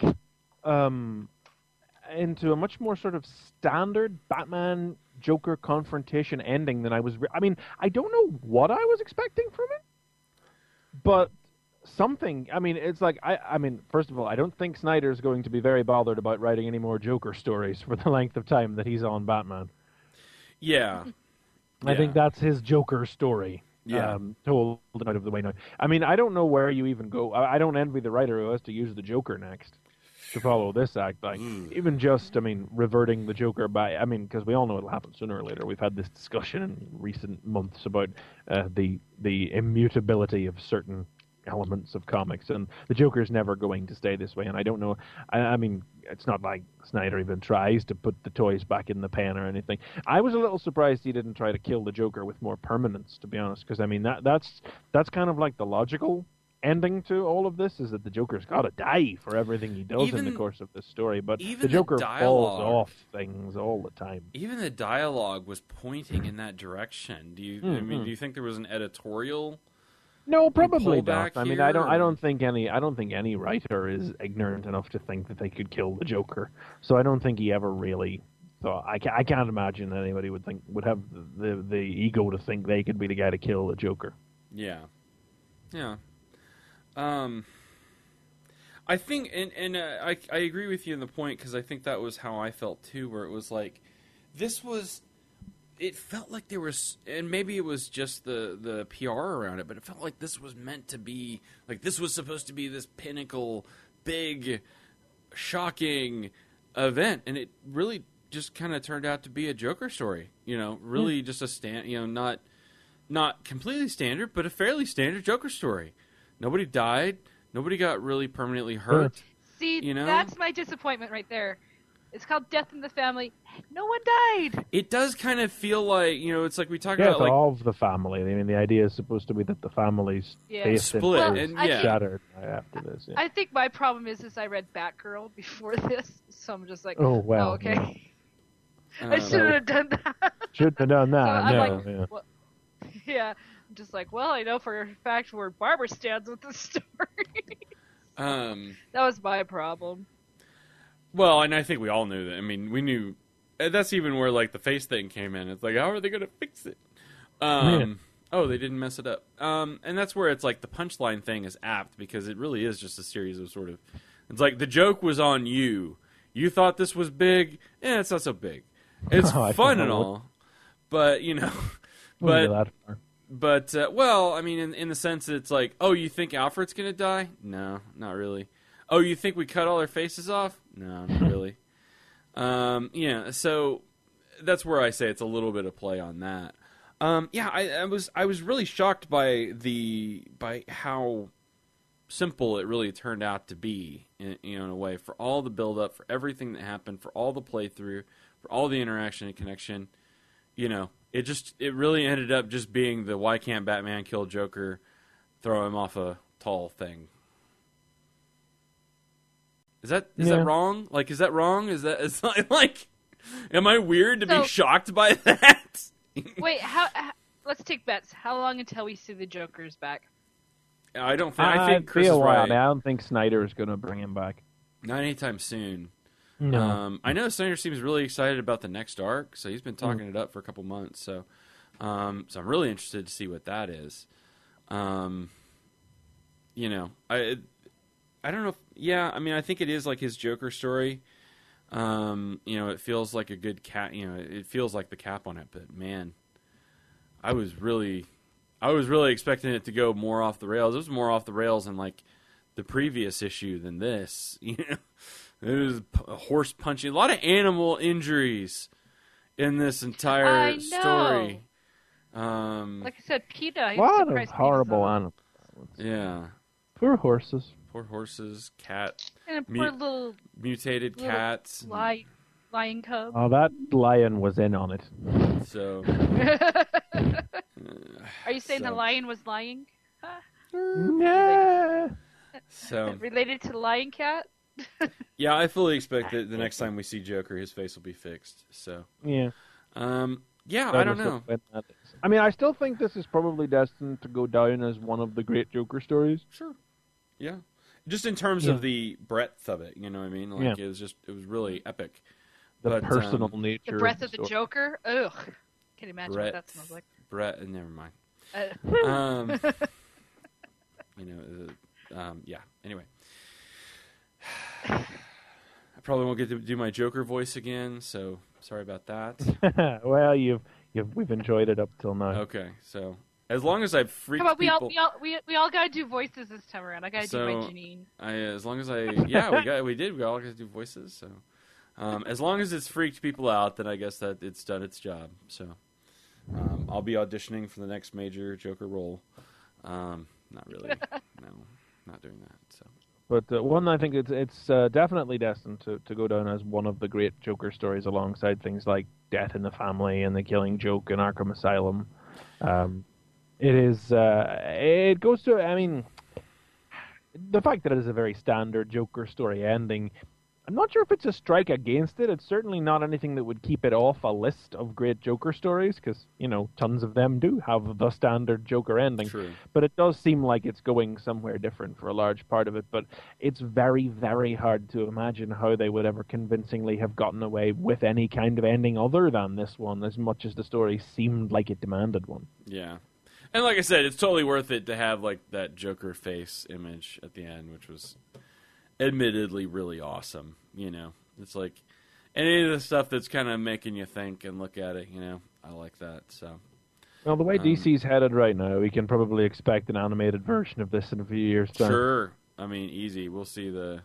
into a much more sort of standard Batman Joker confrontation ending than I was. I mean, I don't know what I was expecting from it, but something. I mean, it's like I mean, first of all, I don't think Snyder's going to be very bothered about writing any more Joker stories for the length of time that he's on Batman. Yeah. I think that's his Joker story. Yeah. Told out of the way now. I mean, I don't know where you even go. I don't envy the writer who has to use the Joker next to follow this act. Like, even just, reverting the Joker by, because we all know it'll happen sooner or later. We've had this discussion in recent months about the immutability of certain elements of comics, and the Joker's never going to stay this way. And I don't know. I mean, it's not like Snyder even tries to put the toys back in the pen or anything. I was a little surprised he didn't try to kill the Joker with more permanence, to be honest, because that's kind of like the logical ending to all of this, is that the Joker's got to die for everything he does in the course of this story. But the Joker falls off things all the time. Even the dialogue was pointing in that direction. Do you think there was an editorial? No, probably not. I mean, I don't think any writer is ignorant enough to think that they could kill the Joker. So I don't think he ever really thought. I can't imagine that anybody would have the ego to think they could be the guy to kill the Joker. Yeah. I think, and I agree with you in the point, because I think that was how I felt too, where it was like, it felt like there was, and maybe it was just the PR around it, but it felt like this was meant to be, like this was supposed to be this pinnacle, big, shocking event, and it really just kind of turned out to be a Joker story, really just a not completely standard, but a fairly standard Joker story. Nobody died. Nobody got really permanently hurt. See, that's my disappointment right there. It's called Death in the Family. No one died. It does kind of feel like, it's like we talk about like of the family. I mean, the idea is supposed to be that the family's faith split is shattered after this. Yeah. I think my problem is I read Batgirl before this, so I'm just like, okay. Yeah. I shouldn't have done that. Shouldn't have done that. So I'm just like, well, I know for a fact where Barbara stands with the story. That was my problem. Well, and I think we all knew that. I mean, we knew And that's even where like the face thing came in. It's like, how are they going to fix it? Oh, they didn't mess it up. And that's where it's like the punchline thing is apt because it really is just a series of sort of. It's like the joke was on you. You thought this was big. It's not so big. It's fun and all, but well, I mean, in the sense that it's like, oh, you think Alfred's gonna die? No, not really. Oh, you think we cut all their faces off? No, not really. So that's where I say it's a little bit of play on that. I was really shocked by how simple it really turned out to be, in a way, for all the build up, for everything that happened, for all the playthrough, for all the interaction and connection. It really ended up just being the why can't Batman kill Joker, throw him off a tall thing. Is that wrong? Like, is that wrong? Is like, am I weird to be shocked by that? Wait, let's take bets. How long until we see the Joker's back? I think Chris is right. I don't think Snyder is going to bring him back. Not anytime soon. No. I know Snyder seems really excited about the next arc, so he's been talking it up for a couple months. So I'm really interested to see what that is. I don't know. I think it is like his Joker story. It feels like a good cat. It feels like the cap on it. But man, I was really expecting it to go more off the rails. It was more off the rails in like the previous issue than this. It was horse punching, a lot of animal injuries in this entire story. Like I said, PETA. A lot of horrible animals. Yeah. Poor horses. Poor horses, cat, and poor little mutated cats, lion cub. Oh, that lion was in on it. So, are you saying the lion was lying? Nah. So related to the lion cat? Yeah, I fully expect that the next time we see Joker, his face will be fixed. So yeah. I don't know. I mean, I still think this is probably destined to go down as one of the great Joker stories. Sure. Yeah. Just in terms of the breadth of it, you know what I mean? Like it was really epic. The personal nature. The breath of the Joker? Ugh. Can you imagine what that smells like? Never mind. Anyway. I probably won't get to do my Joker voice again, so sorry about that. Well, we've enjoyed it up till now. Okay, so as long as I've freaked people... we all gotta do voices this time around. I gotta do my Janine. We all gotta do voices. So as long as it's freaked people out, then I guess that it's done its job. So I'll be auditioning for the next major Joker role. Not really. No, not doing that. So. But one, I think it's definitely destined to go down as one of the great Joker stories, alongside things like Death in the Family and The Killing Joke and Arkham Asylum. It goes to, I mean, the fact that it is a very standard Joker story ending, I'm not sure if it's a strike against it. It's certainly not anything that would keep it off a list of great Joker stories, because, tons of them do have the standard Joker ending. True. But it does seem like it's going somewhere different for a large part of it. But it's very, very hard to imagine how they would ever convincingly have gotten away with any kind of ending other than this one, as much as the story seemed like it demanded one. Yeah. And like I said, it's totally worth it to have like that Joker face image at the end, which was admittedly really awesome. It's like any of the stuff that's kind of making you think and look at it. I like that. So, well, the way DC's headed right now, we can probably expect an animated version of this in a few years' time. Sure. I mean, easy. We'll see the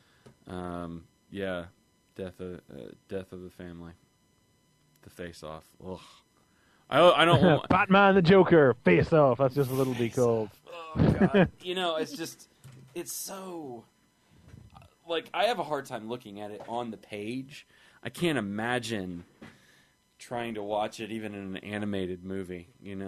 death of the family, the face off. Ugh. I don't want Batman the Joker face off. That's just what it'll be called. Oh God. It's so. Like, I have a hard time looking at it on the page. I can't imagine trying to watch it even in an animated movie,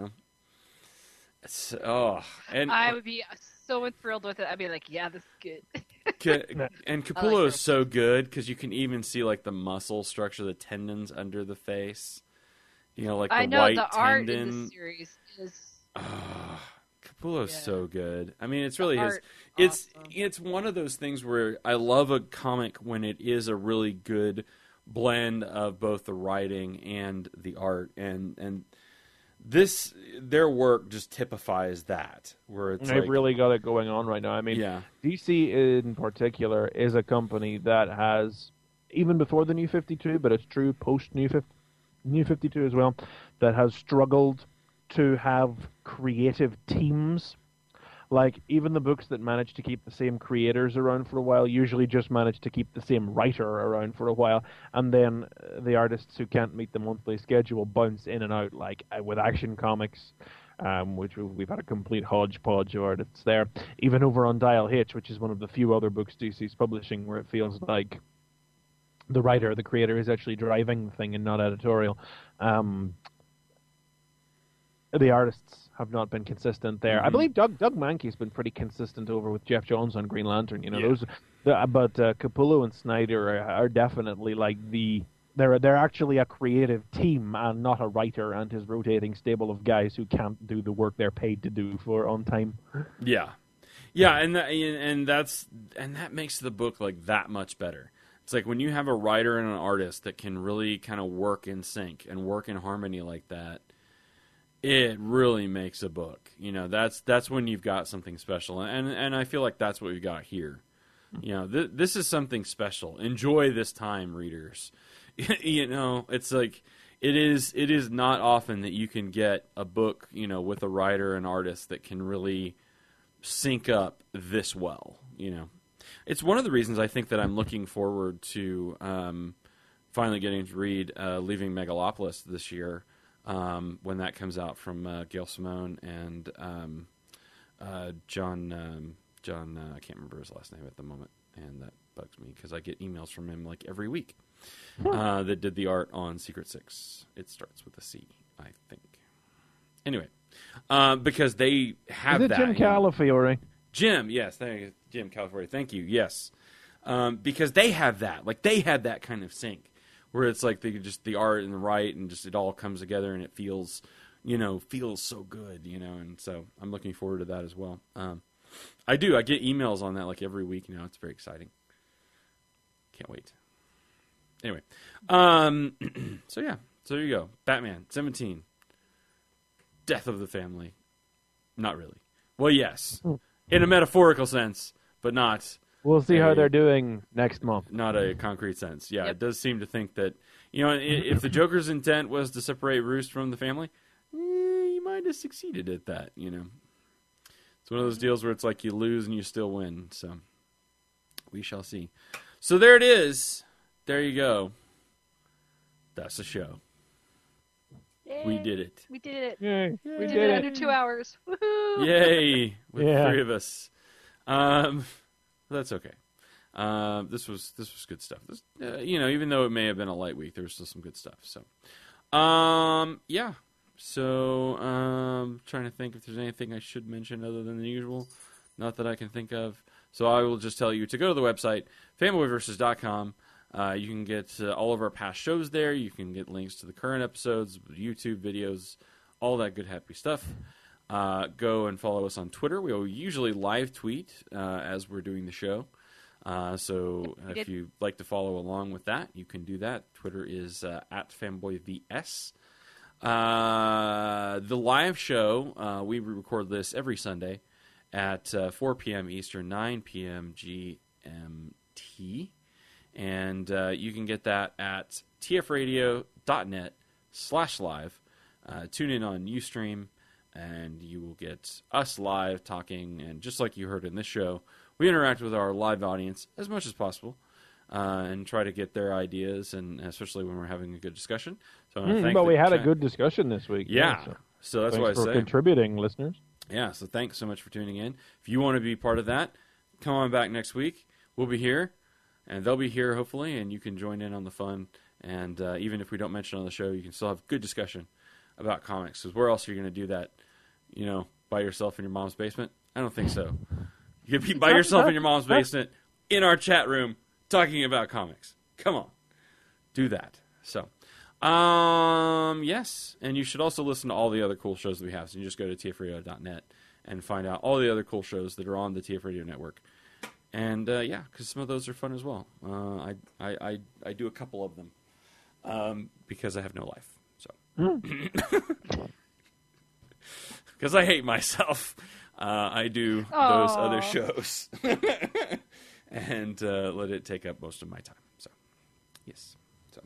I would be so enthralled with it. I'd be like, yeah, this is good. And Capullo is so good because you can even see, like, the muscle structure, the tendons under the face. Like the white the tendon. Art in this series is... Capullo's so good. I mean, it's really his. Awesome. It's one of those things where I love a comic when it is a really good, blend of both the writing and the art, and their work just typifies that, where it's they've like, really got it going on right now. I mean, yeah. DC in particular is a company that has, even before the New 52, but it's true post New 52 as well, that has struggled to have creative teams. Like, even the books that manage to keep the same creators around for a while usually just manage to keep the same writer around for a while, and then the artists who can't meet the monthly schedule bounce in and out, like with Action Comics, which we've had a complete hodgepodge of artists there. Even over on Dial H, which is one of the few other books DC's publishing where it feels like the writer, the creator, is actually driving the thing and not editorial. The artists have not been consistent there. I believe Doug Mankey's been pretty consistent over with Jeff Johns on Green Lantern. You know, but Capullo and Snyder are definitely like they're actually a creative team and not a writer and his rotating stable of guys who can't do the work they're paid to do for on time. Yeah, and that makes the book like that much better. It's like when you have a writer and an artist that can really kind of work in sync and work in harmony like that, it really makes a book. You know, that's when you've got something special, and I feel like that's what we've got here. You know, this is something special. Enjoy this time, readers. You know, it's like it is not often that you can get a book, you know, with a writer and artist that can really sync up this well. You know, it's one of the reasons I think that I'm looking forward to finally getting to read Leaving Megalopolis this year. When that comes out from Gail Simone and John, I can't remember his last name at the moment, and that bugs me because I get emails from him like every week that did the art on Secret Six. It starts with a C, I think. Anyway, because they have Is it that. Jim Calafiore? Jim, yes, thank you, Jim Calafiore. Thank you, yes, because they have that. Like they had that kind of sync. Where it's like the art and the write and just it all comes together and it feels so good, you know, and so I'm looking forward to that as well. I get emails on that like every week now. It's very exciting. Can't wait. Anyway, so yeah, so there you go. Batman 17, Death of the Family. Not really. Well, yes, in a metaphorical sense, but not. We'll see how they're doing next month. Not a concrete sense. Yeah, It does seem to think that, you know, if the Joker's intent was to separate Roost from the family, he might have succeeded at that, you know. It's one of those deals where it's like you lose and you still win. So we shall see. So there it is. There you go. That's the show. Yay. We did it. We did it. Yay. We did it under 2 hours. Woohoo! Yay. With the three of us. That's okay. This was good stuff. This, you know, even though it may have been a light week, there was still some good stuff. So, yeah. So, trying to think if there's anything I should mention other than the usual. Not that I can think of. So I will just tell you to go to the website, fanboyversus.com. You can get all of our past shows there. You can get links to the current episodes, YouTube videos, all that good happy stuff. Go and follow us on Twitter. We will usually live tweet as we're doing the show. So if you'd like to follow along with that, you can do that. Twitter is at FanboyVS. The live show, we record this every Sunday at 4 p.m. Eastern, 9 p.m. GMT. And you can get that at tfradio.net/live. Tune in on Ustream. And you will get us live talking, and just like you heard in this show, we interact with our live audience as much as possible and try to get their ideas, and especially when we're having a good discussion. So but we had a good discussion this week. Yeah, so that's why I say. Thanks for contributing, listeners. Yeah, so thanks so much for tuning in. If you want to be part of that, come on back next week. We'll be here, and they'll be here, hopefully, and you can join in on the fun. And even if we don't mention it on the show, you can still have good discussion about comics, because where else are you going to do that? You know, by yourself in your mom's basement? I don't think so. You could be by yourself in your mom's basement in our chat room talking about comics. Come on. Do that. So, yes. And you should also listen to all the other cool shows that we have. So you just go to tfradio.net and find out all the other cool shows that are on the TF Radio Network. And because some of those are fun as well. I do a couple of them because I have no life. So because I hate myself, I do those other shows and let it take up most of my time. So yes. So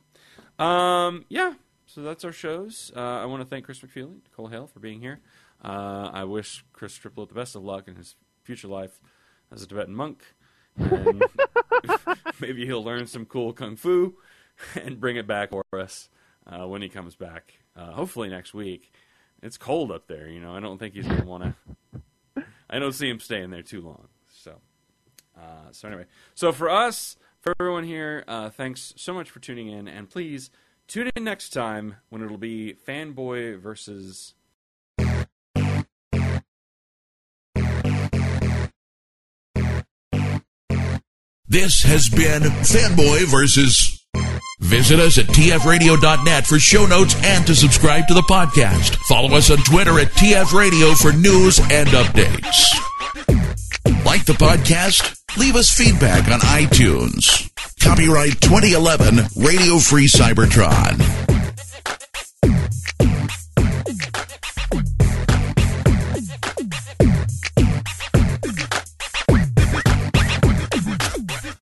So that's our shows. I want to thank Chris McFeely, Nicole Hale for being here. I wish Chris Triplett the best of luck in his future life as a Tibetan monk. And maybe he'll learn some cool kung fu and bring it back for us when he comes back. Hopefully next week. It's cold up there, I don't think he's going to want to... I don't see him staying there too long. So anyway. So for us, for everyone here, thanks so much for tuning in. And please tune in next time when it'll be Fanboy versus... This has been Fanboy versus... Visit us at tfradio.net for show notes and to subscribe to the podcast. Follow us on Twitter at tfradio for news and updates. Like the podcast? Leave us feedback on iTunes. Copyright 2011 Radio Free Cybertron.